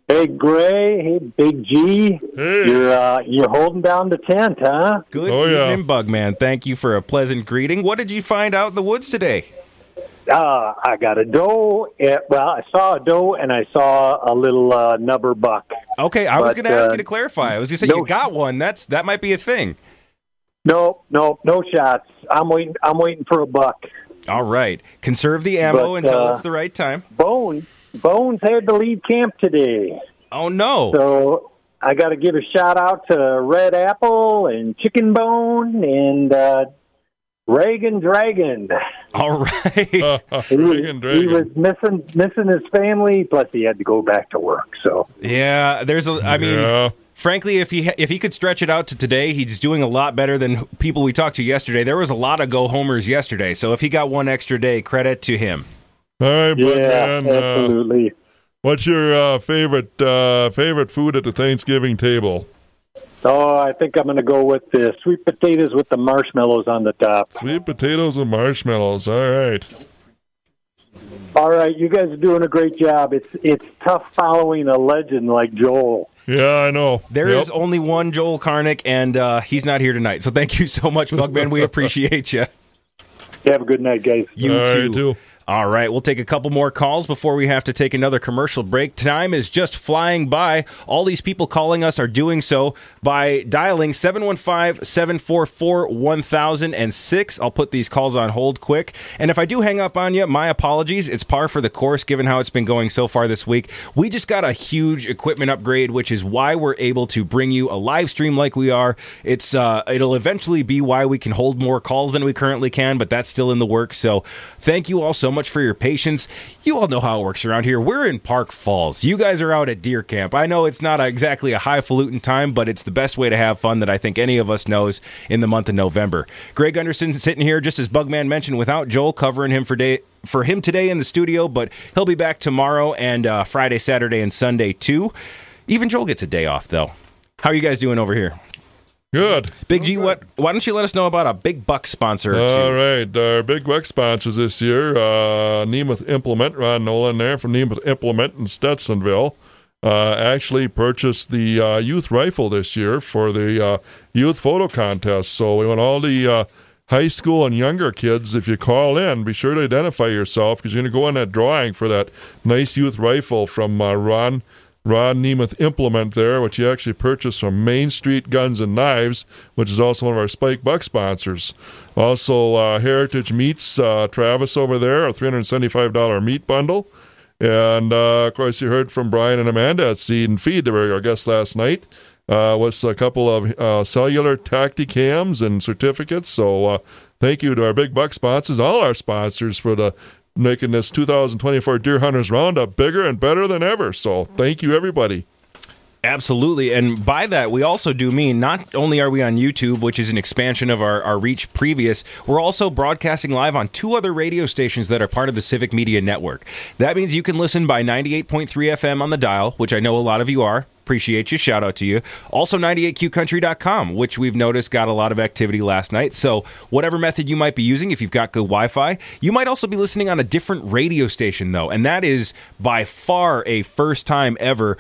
Hey, Gray. Hey, Big G. Hey. You're holding down the tent, huh? Good evening, Bugman. Thank you for a pleasant greeting. What did you find out in the woods today? I got a doe. I saw a doe, and I saw a little nubber buck. Okay, I was going to ask you to clarify. I was going to say you got one. That might be a thing. No shots. I'm waiting for a buck. All right. Conserve the ammo until it's the right time. Bones had to leave camp today. Oh, no. So I got to give a shout-out to Red Apple and Chicken Bone and Reagan Dragon. All right. Reagan Dragon. He was missing his family, plus he had to go back to work. So yeah, frankly, if he could stretch it out to today, he's doing a lot better than people we talked to yesterday. There was a lot of go-homers yesterday, so if he got one extra day, credit to him. All right, Bugman. Absolutely. What's your favorite food at the Thanksgiving table? Oh, I think I'm going to go with the sweet potatoes with the marshmallows on the top. Sweet potatoes and marshmallows. All right. All right, you guys are doing a great job. It's tough following a legend like Joel. Yeah, I know. There is only one Joel Karnick, and he's not here tonight. So thank you so much, Bugman. We appreciate you. Have a good night, guys. You too. All right, we'll take a couple more calls before we have to take another commercial break. Time is just flying by. All these people calling us are doing so by dialing 715-744-1006. I'll put these calls on hold quick. And if I do hang up on you, my apologies. It's par for the course given how it's been going so far this week. We just got a huge equipment upgrade, which is why we're able to bring you a live stream like we are. It'll eventually be why we can hold more calls than we currently can, but that's still in the works. So thank you all so much for your patience. You all know how it works around here. We're in Park Falls. You guys are out at deer camp. I know it's not exactly a highfalutin time, but it's the best way to have fun that I think any of us knows in the month of November. Greg Gunderson sitting here, just as Bugman mentioned, without Joel, covering him for him today in the studio, but he'll be back tomorrow and Friday, Saturday, and Sunday too. Even Joel gets a day off, though. How are you guys doing over here? Good. Big G, why don't you let us know about a big buck sponsor? All right. Our big buck sponsors this year, Nemeth Implement, Ron Nolan there from Nemeth Implement in Stetsonville, actually purchased the youth rifle this year for the youth photo contest. So we want all the high school and younger kids, if you call in, be sure to identify yourself because you're going to go on that drawing for that nice youth rifle from Ron Nemeth Implement there, which he actually purchased from Main Street Guns and Knives, which is also one of our Spike Buck sponsors. Also, Heritage Meats, Travis over there, a $375 meat bundle. And, of course, you heard from Brian and Amanda at Seed and Feed. They were our guests last night. With a couple of cellular Tacticams and certificates. So thank you to our big buck sponsors, all our sponsors, for making this 2024 Deer Hunters Roundup bigger and better than ever. So thank you, everybody. Absolutely. And by that, we also do mean not only are we on YouTube, which is an expansion of our reach previous, we're also broadcasting live on 2 other radio stations that are part of the Civic Media Network. That means you can listen by 98.3 FM on the dial, which I know a lot of you are. Appreciate you. Shout out to you. Also 98qcountry.com, which we've noticed got a lot of activity last night. So whatever method you might be using, if you've got good Wi-Fi, you might also be listening on a different radio station, though. And that is by far a first time ever.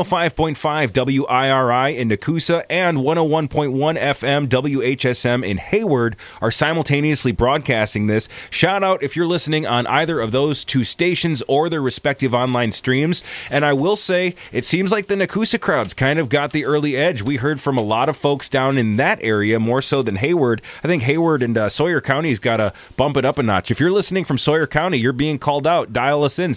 105.5 WIRI in Nakusa and 101.1 FM WHSM in Hayward are simultaneously broadcasting this. Shout out if you're listening on either of those 2 stations or their respective online streams. And I will say, it seems like the Nakusa crowds kind of got the early edge. We heard from a lot of folks down in that area, more so than Hayward. I think Hayward and Sawyer County's got to bump it up a notch. If you're listening from Sawyer County, you're being called out. Dial us in,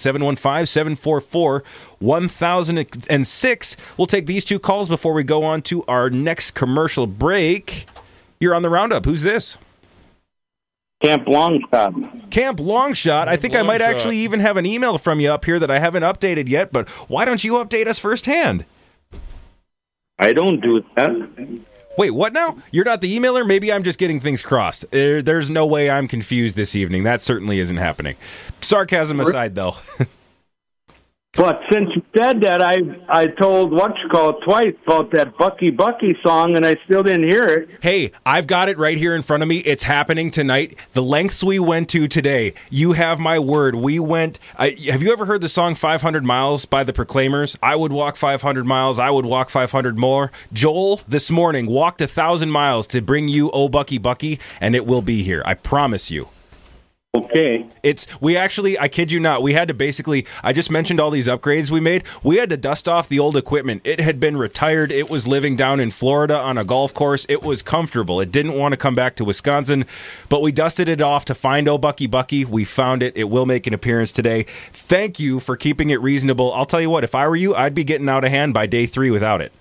715-744-1006. We'll take these 2 calls before we go on to our next commercial break. You're on the Roundup. Who's this? Camp Longshot. Camp Longshot. I think I might actually even have an email from you up here that I haven't updated yet, but why don't you update us firsthand? I don't do that. Wait, what now? You're not the emailer? Maybe I'm just getting things crossed. There's no way I'm confused this evening. That certainly isn't happening. Sarcasm aside, though. But since you said that, I told twice about that Bucky song, and I still didn't hear it. Hey, I've got it right here in front of me. It's happening tonight. The lengths we went to today, you have my word. We went. Have you ever heard the song 500 Miles by the Proclaimers? I would walk 500 miles. I would walk 500 more. Joel, this morning, walked 1,000 miles to bring you Oh Bucky, and it will be here. I promise you. Okay. I kid you not, we had to basically, I just mentioned all these upgrades we made. We had to dust off the old equipment. It had been retired. It was living down in Florida on a golf course. It was comfortable. It didn't want to come back to Wisconsin, but we dusted it off to find Oh Bucky. We found it. It will make an appearance today. Thank you for keeping it reasonable. I'll tell you what, if I were you, I'd be getting out of hand by day 3 without it.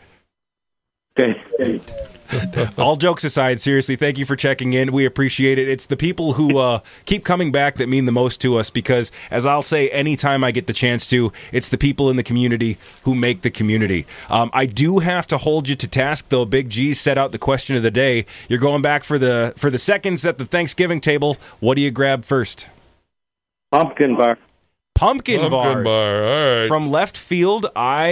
Okay. All jokes aside, seriously, thank you for checking in. We appreciate it. It's the people who keep coming back that mean the most to us because, as I'll say anytime I get the chance to, it's the people in the community who make the community. I do have to hold you to task, though. Big G set out the question of the day. You're going back for the seconds at the Thanksgiving table. What do you grab first? Pumpkin bar. Pumpkin bars. All right. From left field,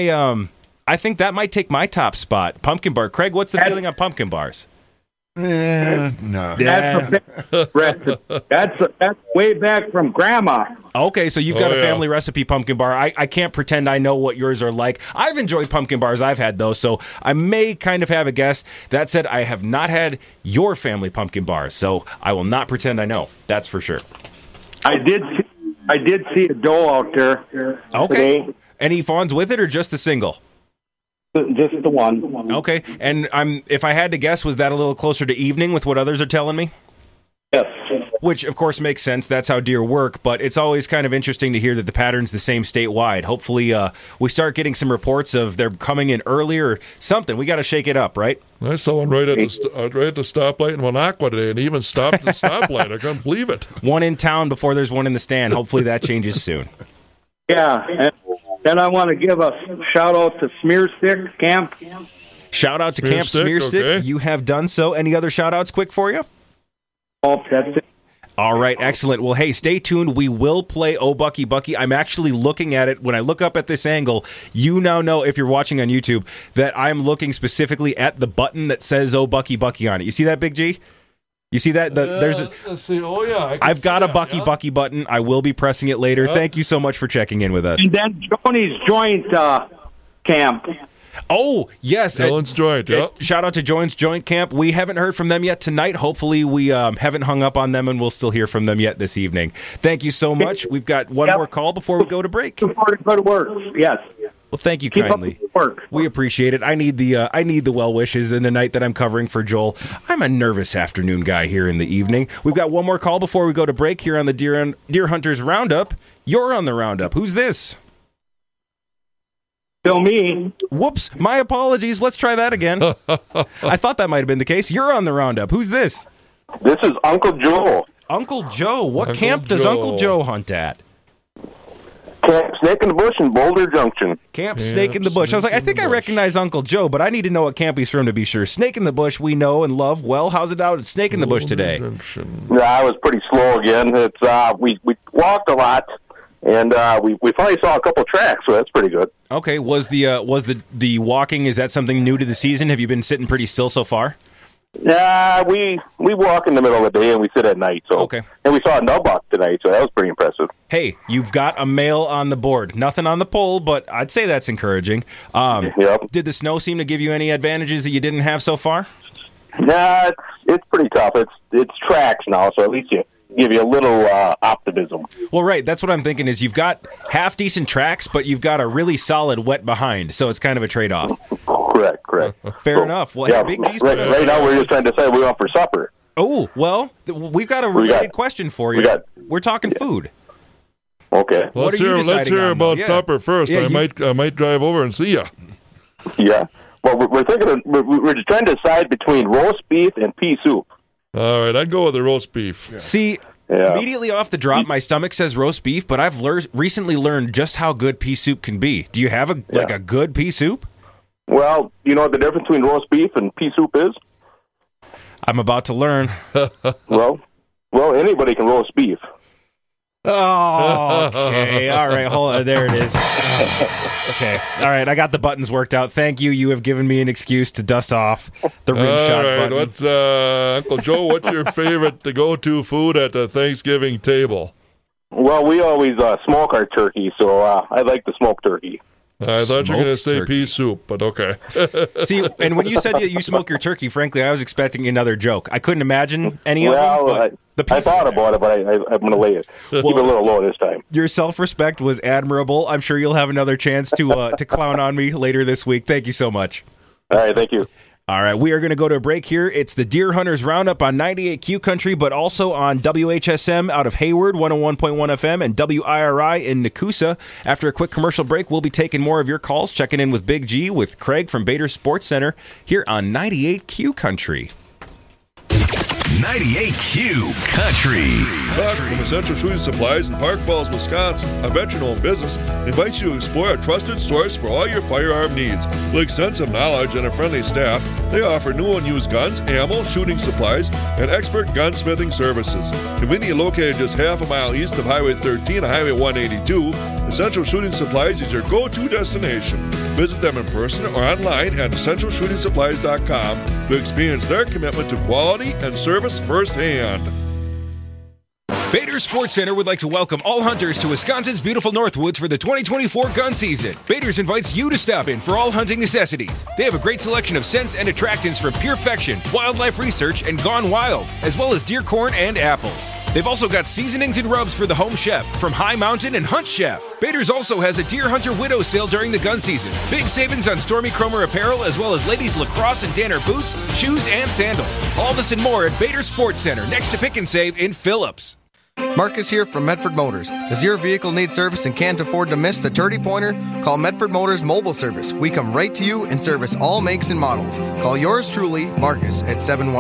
I think that might take my top spot. Pumpkin bar. Craig, what's the feeling on pumpkin bars? No. That's a big recipe. That's way back from Grandma. Okay, so you've got a family recipe pumpkin bar. I can't pretend I know what yours are like. I've enjoyed pumpkin bars I've had, though, so I may kind of have a guess. That said, I have not had your family pumpkin bars, so I will not pretend I know. That's for sure. I did see a doe out there. Okay. Today. Any fawns with it or just the single? Just the one. Okay, and if I had to guess, was that a little closer to evening with what others are telling me? Yes. Which, of course, makes sense. That's how deer work, but it's always kind of interesting to hear that the pattern's the same statewide. Hopefully, we start getting some reports of they're coming in earlier or something. We got to shake it up, right? I saw one right at the stoplight in Wanaqua today, and he even stopped at the stoplight. I couldn't believe it. One in town before there's one in the stand. Hopefully that changes soon. Yeah, and I want to give a shout-out to Smear Stick Camp. Shout out to Camp Smear Stick. Okay. You have done so. Any other shout-outs quick for you? Oh, that's it. All right, excellent. Well, hey, stay tuned. We will play Oh Bucky. I'm actually looking at it. When I look up at this angle, you now know, if you're watching on YouTube, that I'm looking specifically at the button that says Oh Bucky on it. You see that, Big G? You see that? There's. Let's see. Oh yeah, I've got a Bucky button. I will be pressing it later. Thank you so much for checking in with us. And then Joni's Joint Camp. Oh, yes. Dylan's Joint, yep. Shout out to Joint's Joint Camp. We haven't heard from them yet tonight. Hopefully we haven't hung up on them and we'll still hear from them yet this evening. Thank you so much. We've got one more call before we go to break. Good work. Yes. Well, thank you Keep kindly. Up with the work. We appreciate it. I need the well wishes in the night that I'm covering for Joel. I'm a nervous afternoon guy here in the evening. We've got one more call before we go to break here on the Deer Hunters Roundup. You're on the Roundup. Who's this? Still me. Whoops. My apologies. Let's try that again. I thought that might have been the case. You're on the Roundup. Who's this? This is Uncle Joe. Uncle Joe. What camp does Uncle Joe hunt at? Camp Snake in the Bush in Boulder Junction. Camp Snake in the Bush. I was like, I think I recognize Uncle Joe, but I need to know what camp he's from to be sure. Snake in the Bush we know and love well. How's it out at Snake in the Bush today? Yeah, I was pretty slow again. It's we walked a lot, and we finally saw a couple tracks, so that's pretty good. Okay, was the walking, is that something new to the season? Have you been sitting pretty still so far? Yeah, we walk in the middle of the day and we sit at night. So okay, and we saw a nubbuck tonight, so that was pretty impressive. Hey, you've got a male on the board. Nothing on the poll, but I'd say that's encouraging. Yep. Did the snow seem to give you any advantages that you didn't have so far? Nah, it's pretty tough. It's tracks now, so at least you give you a little optimism. Well, right. That's what I'm thinking is you've got half decent tracks, but you've got a really solid wet behind, so it's kind of a trade-off. Correct. Fair enough. Well, yeah, Big D's right now we're just trying to decide what we want for supper. Oh, well, we've got a related question for you. We're talking food. Okay. Let's hear about supper first. Yeah, I might drive over and see you. Yeah. Well, we're just trying to decide between roast beef and pea soup. All right, I'd go with the roast beef. Yeah. See, immediately off the drop, my stomach says roast beef, but I've recently learned just how good pea soup can be. Do you have a good pea soup? Well, you know what the difference between roast beef and pea soup is? I'm about to learn. Well, anybody can roast beef. Oh, okay. All right. Hold on. There it is. Okay. All right. I got the buttons worked out. Thank you. You have given me an excuse to dust off the rim shot button. What's Uncle Joe? What's your favorite go-to food at the Thanksgiving table? Well, we always smoke our turkey, so I like the smoked turkey. I thought you were going to say turkey. pea soup, but okay. See, and when you said that you smoke your turkey, frankly, I was expecting another joke. I couldn't imagine any of them. But I thought about it, but I'm going to lay it. Keep it a little low this time. Your self-respect was admirable. I'm sure you'll have another chance to clown on me later this week. Thank you so much. All right, thank you. All right, we are going to go to a break here. It's the Deer Hunters Roundup on 98Q Country, but also on WHSM out of Hayward, 101.1 FM, and WIRI in Nakusa. After a quick commercial break, we'll be taking more of your calls, checking in with Big G, with Craig from Bader Sports Center here on 98Q Country. 98Q Country. Buck from Essential Shooting Supplies in Park Falls, Wisconsin, a veteran-owned business, invites you to explore a trusted source for all your firearm needs. With extensive knowledge and a friendly staff, they offer new and used guns, ammo, shooting supplies, and expert gunsmithing services. Conveniently located just half a mile east of Highway 13 and Highway 182, Essential Shooting Supplies is your go-to destination. Visit them in person or online at essentialshootingsupplies.com to experience their commitment to quality and service firsthand. Bader Sports Center would like to welcome all hunters to Wisconsin's beautiful Northwoods for the 2024 gun season. Bader's invites you to stop in for all hunting necessities. They have a great selection of scents and attractants from Purefection, Wildlife Research, and Gone Wild, as well as deer corn and apples. They've also got seasonings and rubs for the home chef from High Mountain and Hunt Chef. Bader's also has a Deer Hunter Widow sale during the gun season. Big savings on Stormy Cromer apparel, as well as ladies' lacrosse and Danner boots, shoes, and sandals. All this and more at Bader Sports Center, next to Pick and Save in Phillips. Marcus here from Medford Motors. Does your vehicle need service and can't afford to miss the 30-pointer? Call Medford Motors Mobile Service. We come right to you and service all makes and models. Call yours truly, Marcus, at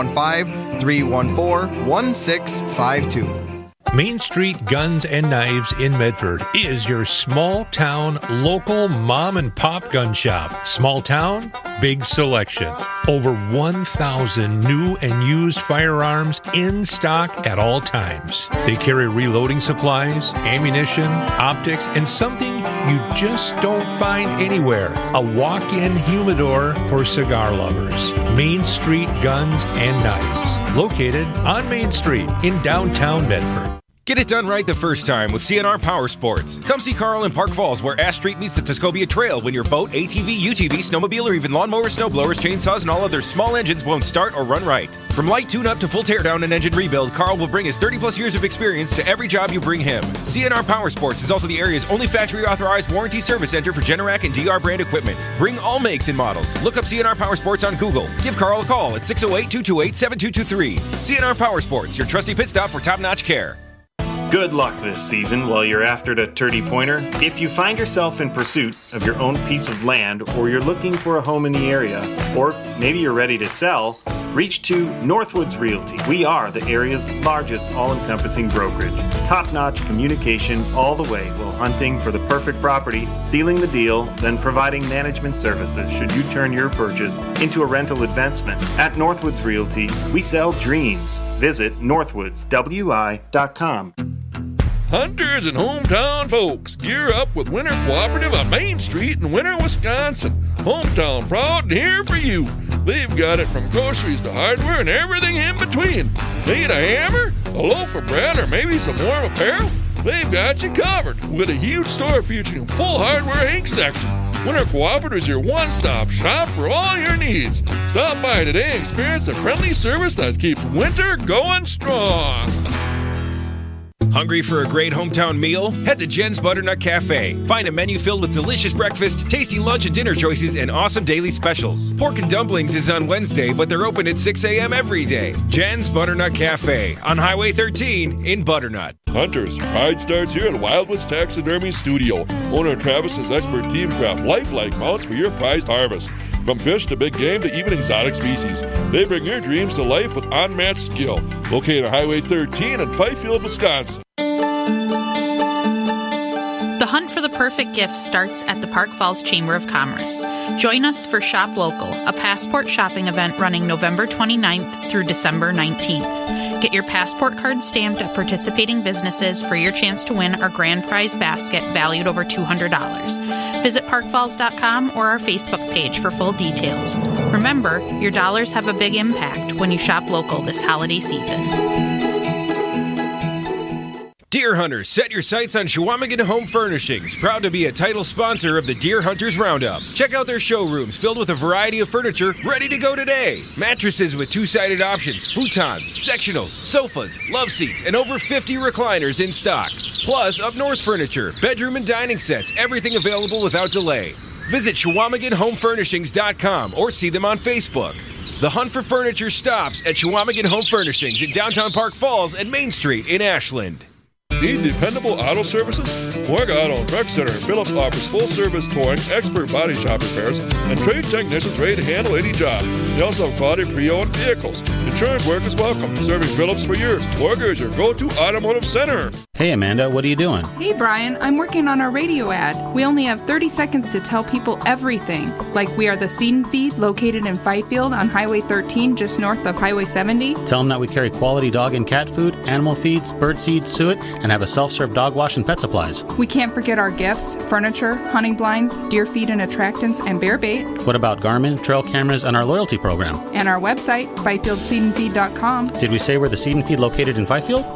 715-314-1652. Main Street Guns and Knives in Medford is your small-town, local mom-and-pop gun shop. Small town, big selection. Over 1,000 new and used firearms in stock at all times. They carry reloading supplies, ammunition, optics, and something you just don't find anywhere. A walk-in humidor for cigar lovers. Main Street Guns and Knives. Located on Main Street in downtown Medford. Get it done right the first time with CNR Power Sports. Come see Carl in Park Falls, where Ash Street meets the Tuscobia Trail, when your boat, ATV, UTV, snowmobile, or even lawnmowers, snowblowers, chainsaws, and all other small engines won't start or run right. From light tune-up to full teardown and engine rebuild, Carl will bring his 30-plus years of experience to every job you bring him. CNR Power Sports is also the area's only factory-authorized warranty service center for Generac and DR brand equipment. Bring all makes and models. Look up CNR Power Sports on Google. Give Carl a call at 608-228-7223. CNR Power Sports, your trusty pit stop for top-notch care. Good luck this season while you're after the 30-pointer. If you find yourself in pursuit of your own piece of land, or you're looking for a home in the area, or maybe you're ready to sell, reach to Northwoods Realty. We are the area's largest all-encompassing brokerage. Top-notch communication all the way while hunting for the perfect property, sealing the deal, then providing management services should you turn your purchase into a rental investment. At Northwoods Realty, we sell dreams. Visit northwoodswi.com. Hunters and hometown folks, gear up with Winter Cooperative on Main Street in Winter, Wisconsin. Hometown proud and here for you. They've got it from groceries to hardware and everything in between. Need a hammer, a loaf of bread, or maybe some warm apparel? They've got you covered with a huge store featuring a full hardware ink section. Winter Cooperative is your one-stop shop for all your needs. Stop by today and experience the friendly service that keeps winter going strong. Hungry for a great hometown meal? Head to Jen's Butternut Cafe. Find a menu filled with delicious breakfast, tasty lunch and dinner choices, and awesome daily specials. Pork and dumplings is on Wednesday, but they're open at 6 a.m. every day. Jen's Butternut Cafe on Highway 13 in Butternut. Hunters, pride starts here at Wildwoods Taxidermy Studio. Owner Travis's expert team craft lifelike mounts for your prized harvest. From fish to big game to even exotic species, they bring your dreams to life with unmatched skill. Located on Highway 13 in Fifield, Wisconsin. The hunt for the perfect gift starts at the Park Falls Chamber of Commerce. Join us for Shop Local, a passport shopping event running November 29th through December 19th. Get your passport card stamped at participating businesses for your chance to win our grand prize basket valued over $200. Visit parkfalls.com or our Facebook page for full details. Remember, your dollars have a big impact when you shop local this holiday season. Deer Hunters, set your sights on Chequamegon Home Furnishings, proud to be a title sponsor of the Deer Hunters Roundup. Check out their showrooms filled with a variety of furniture ready to go today. Mattresses with two-sided options, futons, sectionals, sofas, love seats, and over 50 recliners in stock. Plus, up north furniture, bedroom and dining sets, everything available without delay. Visit ChequamegonHomeFurnishings.com or see them on Facebook. The hunt for furniture stops at Chequamegon Home Furnishings in downtown Park Falls and Main Street in Ashland. Need dependable auto services? Warga Auto and Truck Center in Phillips offers full-service towing, expert body shop repairs, and trade technicians ready to handle any job. They also have quality pre-owned vehicles. Insurance work is welcome. Serving Phillips for years, Warga is your go-to automotive center. Hey, Amanda, what are you doing? Hey, Brian, I'm working on our radio ad. We only have 30 seconds to tell people everything. Like we are the Seed and Feed located in Fifield on Highway 13, just north of Highway 70. Tell them that we carry quality dog and cat food, animal feeds, bird seed, suet, and have a self-serve dog wash and pet supplies. We can't forget our gifts, furniture, hunting blinds, deer feed and attractants, and bear bait. What about Garmin, trail cameras, and our loyalty program? And our website, FifieldSeedandFeed.com. Did we say we're the Seed and Feed located in Fifield?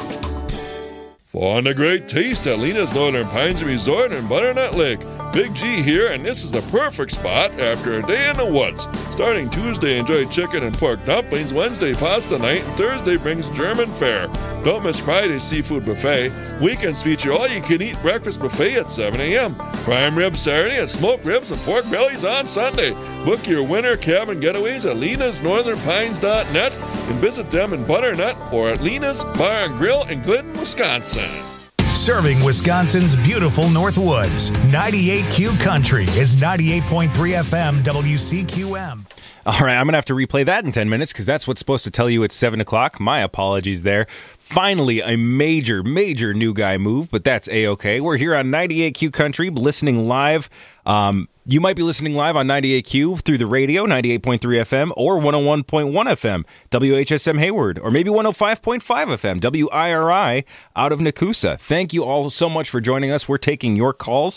Find a great taste at Lena's Northern Pines Resort in Butternut Lake. Big G here, and this is the perfect spot after a day in the woods. Starting Tuesday, enjoy chicken and pork dumplings. Wednesday, pasta night. And Thursday brings German fare. Don't miss Friday's seafood buffet. Weekends feature all-you-can-eat breakfast buffet at 7 a.m. Prime ribs Saturday and smoked ribs and pork bellies on Sunday. Book your winter cabin getaways at lenasnorthernpines.net and visit them in Butternut or at Lena's Bar and Grill in Glidden, Wisconsin. Serving Wisconsin's beautiful Northwoods. 98Q Country is 98.3 FM WCQM. All right, I'm going to have to replay that in 10 minutes because that's what's supposed to tell you at 7 o'clock. My apologies there. Finally, a major new guy move, but that's A-OK. We're here on 98Q Country, listening live. You might be listening live on 98Q through the radio, 98.3 FM, or 101.1 FM, WHSM Hayward, or maybe 105.5 FM, WIRI out of Nakusa. Thank you all so much for joining us. We're taking your calls,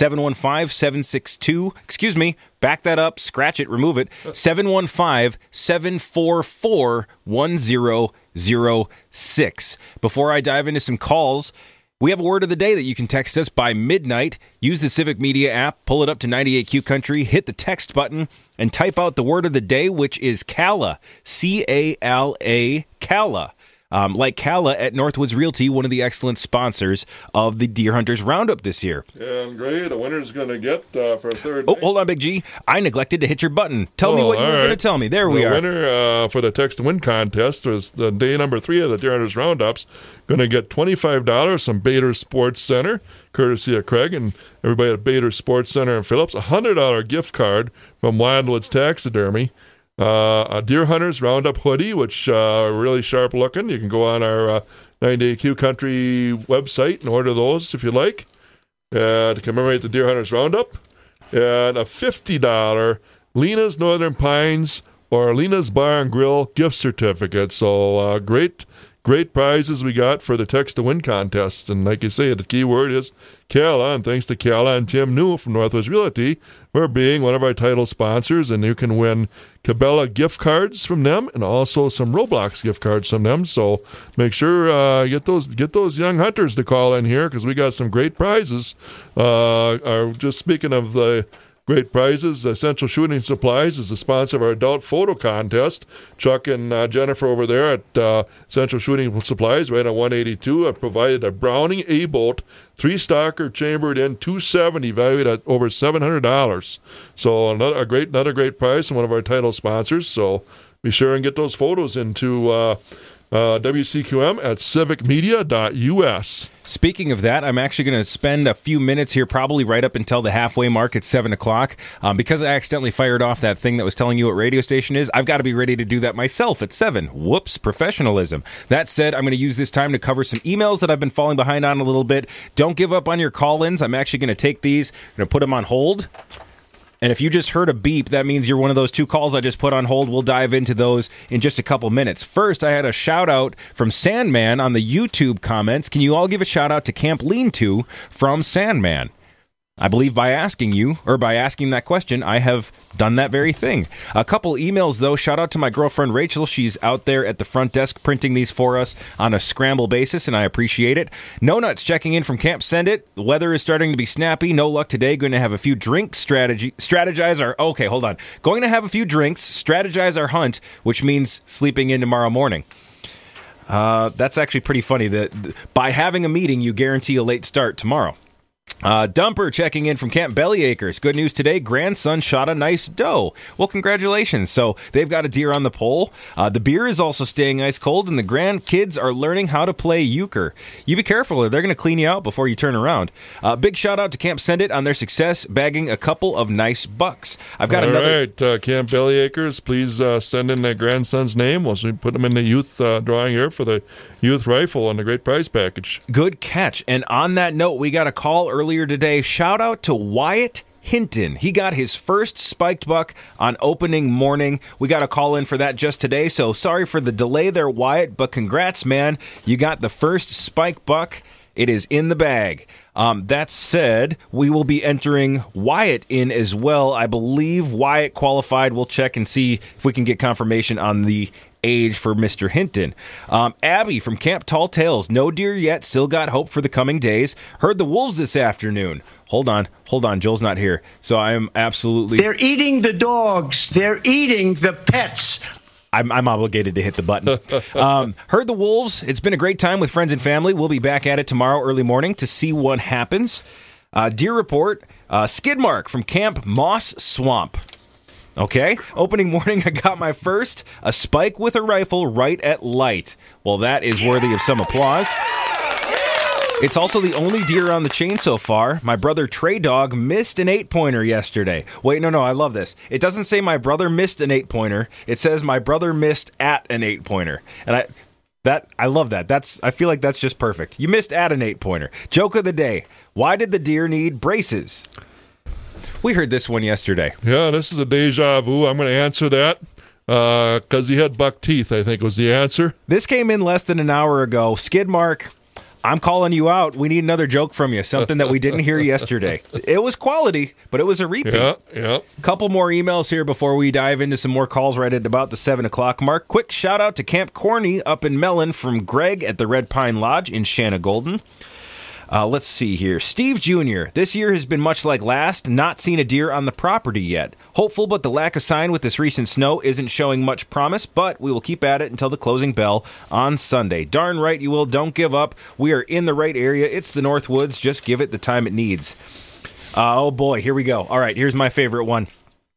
715-762, back that up, scratch it, remove it, 715-744-1006. Before I dive into some calls, we have a word of the day that you can text us by midnight. Use the Civic Media app, pull it up to 98Q Country, hit the text button, and type out the word of the day, which is Cala, C-A-L-A, Cala. Like Cala at Northwoods Realty, one of the excellent sponsors of the Deer Hunters Roundup this year. And great, the winner's going to get for a third. Oh, hold on, Big G. I neglected to hit your button. Tell me what you were going to tell me. There we are. The winner for the text to win contest was the day number 3 of the Deer Hunters Roundups. Going to get $25 from Bader Sports Center, courtesy of Craig and everybody at Bader Sports Center in Phillips. A $100 gift card from Wildwoods Taxidermy. A Deer Hunters Roundup hoodie, which really sharp looking. You can go on our 98Q Country website and order those if you like to commemorate the Deer Hunters Roundup. And a $50 Lena's Northern Pines or Lena's Bar and Grill gift certificate. So great prizes we got for the text to win contest. And like you say, the key word is Cala, and thanks to Cala and Tim New from Northwoods Realty for being one of our title sponsors. And you can win Cabela gift cards from them and also some Roblox gift cards from them. So make sure get those young hunters to call in here because we got some great prizes. Just speaking of the great prizes, Essential Shooting Supplies is the sponsor of our adult photo contest. Chuck and Jennifer over there at Essential Shooting Supplies, right on 182, have provided a Browning A-Bolt 3-stalker chambered in .270, valued at over $700. So another great prize from one of our title sponsors. So be sure and get those photos into WCQM at civicmedia.us. Speaking of that, I'm actually going to spend a few minutes here, probably right up until the halfway mark at 7 o'clock. Because I accidentally fired off that thing that was telling you what radio station is, I've got to be ready to do that myself at 7. Whoops, professionalism. That said, I'm going to use this time to cover some emails that I've been falling behind on a little bit. Don't give up on your call-ins. I'm actually going to take these, I'm going to put them on hold. And if you just heard a beep, that means you're one of those 2 calls I just put on hold. We'll dive into those in just a couple minutes. First, I had a shout-out from Sandman on the YouTube comments. Can you all give a shout-out to Camp Lean-To from Sandman? I believe by asking that question, I have done that very thing. A couple emails, though. Shout out to my girlfriend, Rachel. She's out there at the front desk printing these for us on a scramble basis, and I appreciate it. No Nuts checking in from Camp Send It. The weather is starting to be snappy. No luck today. Going to have a few drinks, strategize our hunt, which means sleeping in tomorrow morning. That's actually pretty funny that by having a meeting, you guarantee a late start tomorrow. Dumper checking in from Camp Bellyacres. Good news today. Grandson shot a nice doe. Well, congratulations. So they've got a deer on the pole. The beer is also staying ice cold, and the grandkids are learning how to play euchre. You be careful, or they're going to clean you out before you turn around. Big shout out to Camp Send It on their success, bagging a couple of nice bucks. I've got another. All right, Camp Bellyacres, please send in their grandson's name. We'll put them in the youth drawing here for the youth rifle and the great prize package. Good catch. And on that note, we got a call earlier today. Shout out to Wyatt Hinton. He got his first spiked buck on opening morning. We got a call in for that just today, so sorry for the delay there, Wyatt, but congrats, man. You got the first spiked buck. It is in the bag. That said, we will be entering Wyatt in as well. I believe Wyatt qualified. We'll check and see if we can get confirmation on the age for Mr. Hinton. Abby from Camp Tall Tales. No deer yet. Still got hope for the coming days. Heard the wolves this afternoon. Hold on. Joel's not here. So I am absolutely... They're eating the dogs. They're eating the pets. I'm obligated to hit the button. Heard the wolves. It's been a great time with friends and family. We'll be back at it tomorrow early morning to see what happens. Deer report. Skid mark from Camp Moss Swamp. Okay, opening morning, I got my first, a spike with a rifle right at light. Well, that is worthy of some applause. It's also the only deer on the chain so far. My brother Trey Dog missed an 8-pointer yesterday. Wait, no, I love this. It doesn't say my brother missed an 8-pointer. It says my brother missed at an 8-pointer. And I love that. I feel like that's just perfect. You missed at an 8-pointer. Joke of the day. Why did the deer need braces? We heard this one yesterday. Yeah, this is a deja vu. I'm going to answer that because he had buck teeth, I think was the answer. This came in less than an hour ago. Skid mark, I'm calling you out. We need another joke from you, something that we didn't hear yesterday. It was quality, but it was a repeat. Yeah. Couple more emails here before we dive into some more calls right at about the 7 o'clock mark. Quick shout out to Camp Corny up in Mellon from Greg at the Red Pine Lodge in Shanna Golden. Let's see here. Steve Jr. This year has been much like last, not seen a deer on the property yet. Hopeful, but the lack of sign with this recent snow isn't showing much promise, but we will keep at it until the closing bell on Sunday. Darn right you will. Don't give up. We are in the right area. It's the North Woods. Just give it the time it needs. Oh boy, here we go. All right, here's my favorite one.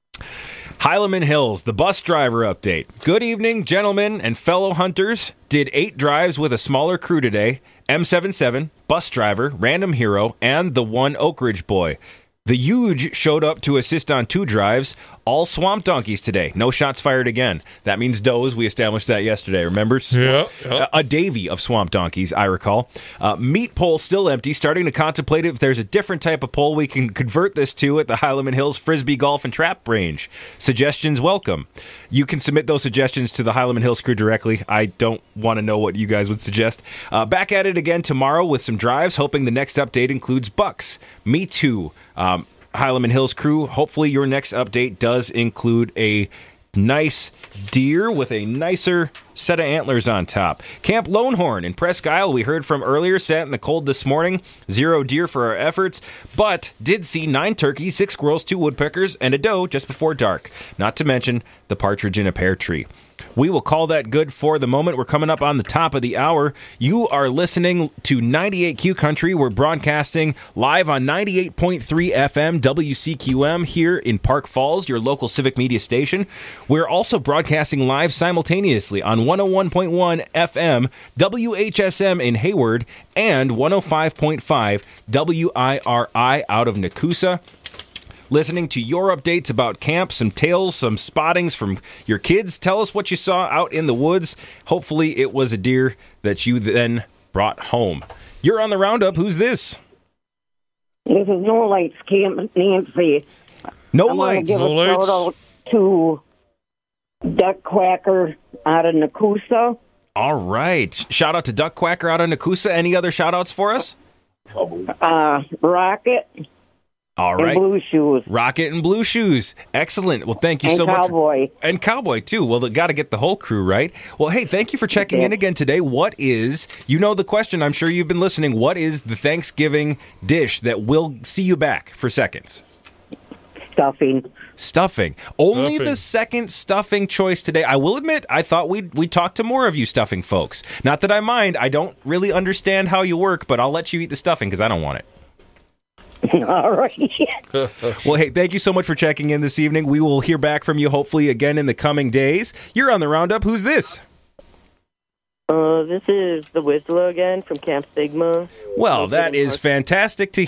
Heileman Hills, the bus driver update. Good evening, gentlemen and fellow hunters. Did 8 drives with a smaller crew today. M77, bus driver, random hero, and the one Oak Ridge boy. The huge showed up to assist on 2 drives. All swamp donkeys today. No shots fired again. That means does. We established that yesterday. Remember? Yeah. A davy of swamp donkeys, I recall. Meat pole still empty. Starting to contemplate if there's a different type of pole we can convert this to at the Heileman Hills Frisbee Golf and Trap Range. Suggestions welcome. You can submit those suggestions to the Heileman Hills crew directly. I don't want to know what you guys would suggest. Back at it again tomorrow with some drives, hoping the next update includes bucks. Me too. Heileman Hills crew, hopefully your next update does include a nice deer with a nicer set of antlers on top. Camp Lonehorn in Presque Isle, we heard from earlier, sat in the cold this morning. 0 deer for our efforts, but did see 9 turkeys, 6 squirrels, 2 woodpeckers, and a doe just before dark. Not to mention the partridge in a pear tree. We will call that good for the moment. We're coming up on the top of the hour. You are listening to 98Q Country. We're broadcasting live on 98.3 FM WCQM here in Park Falls, your local civic media station. We're also broadcasting live simultaneously on 101.1 FM WHSM in Hayward and 105.5 WIRI out of Nakusa. Listening to your updates about camp, some tales, some spottings from your kids. Tell us what you saw out in the woods. Hopefully it was a deer that you then brought home. You're on the roundup. Who's this? This is Norlights Camp Nancy. No I lights. Give a shout out to Duck Quacker out of Nakusa. All right. Shout out to Duck Quacker out of Nakusa. Any other shout outs for us? Rocket. All right. And Blue Shoes. Rocket and Blue Shoes. Excellent. Well, thank you And so much. Cowboy. And Cowboy, too. Well, got to get the whole crew, right? Well, hey, thank you for checking in again today. What is, you know the question, I'm sure you've been listening, what is the Thanksgiving dish that will see you back for seconds? Stuffing. Only the second stuffing choice today. I will admit, I thought we'd talk to more of you stuffing folks. Not that I mind. I don't really understand how you work, but I'll let you eat the stuffing because I don't want it. All right. Well, hey, thank you so much for checking in this evening. We will hear back from you hopefully again in the coming days. You're on the Roundup. Who's this? This is the Whistler again from Camp Sigma. Well, that is fantastic to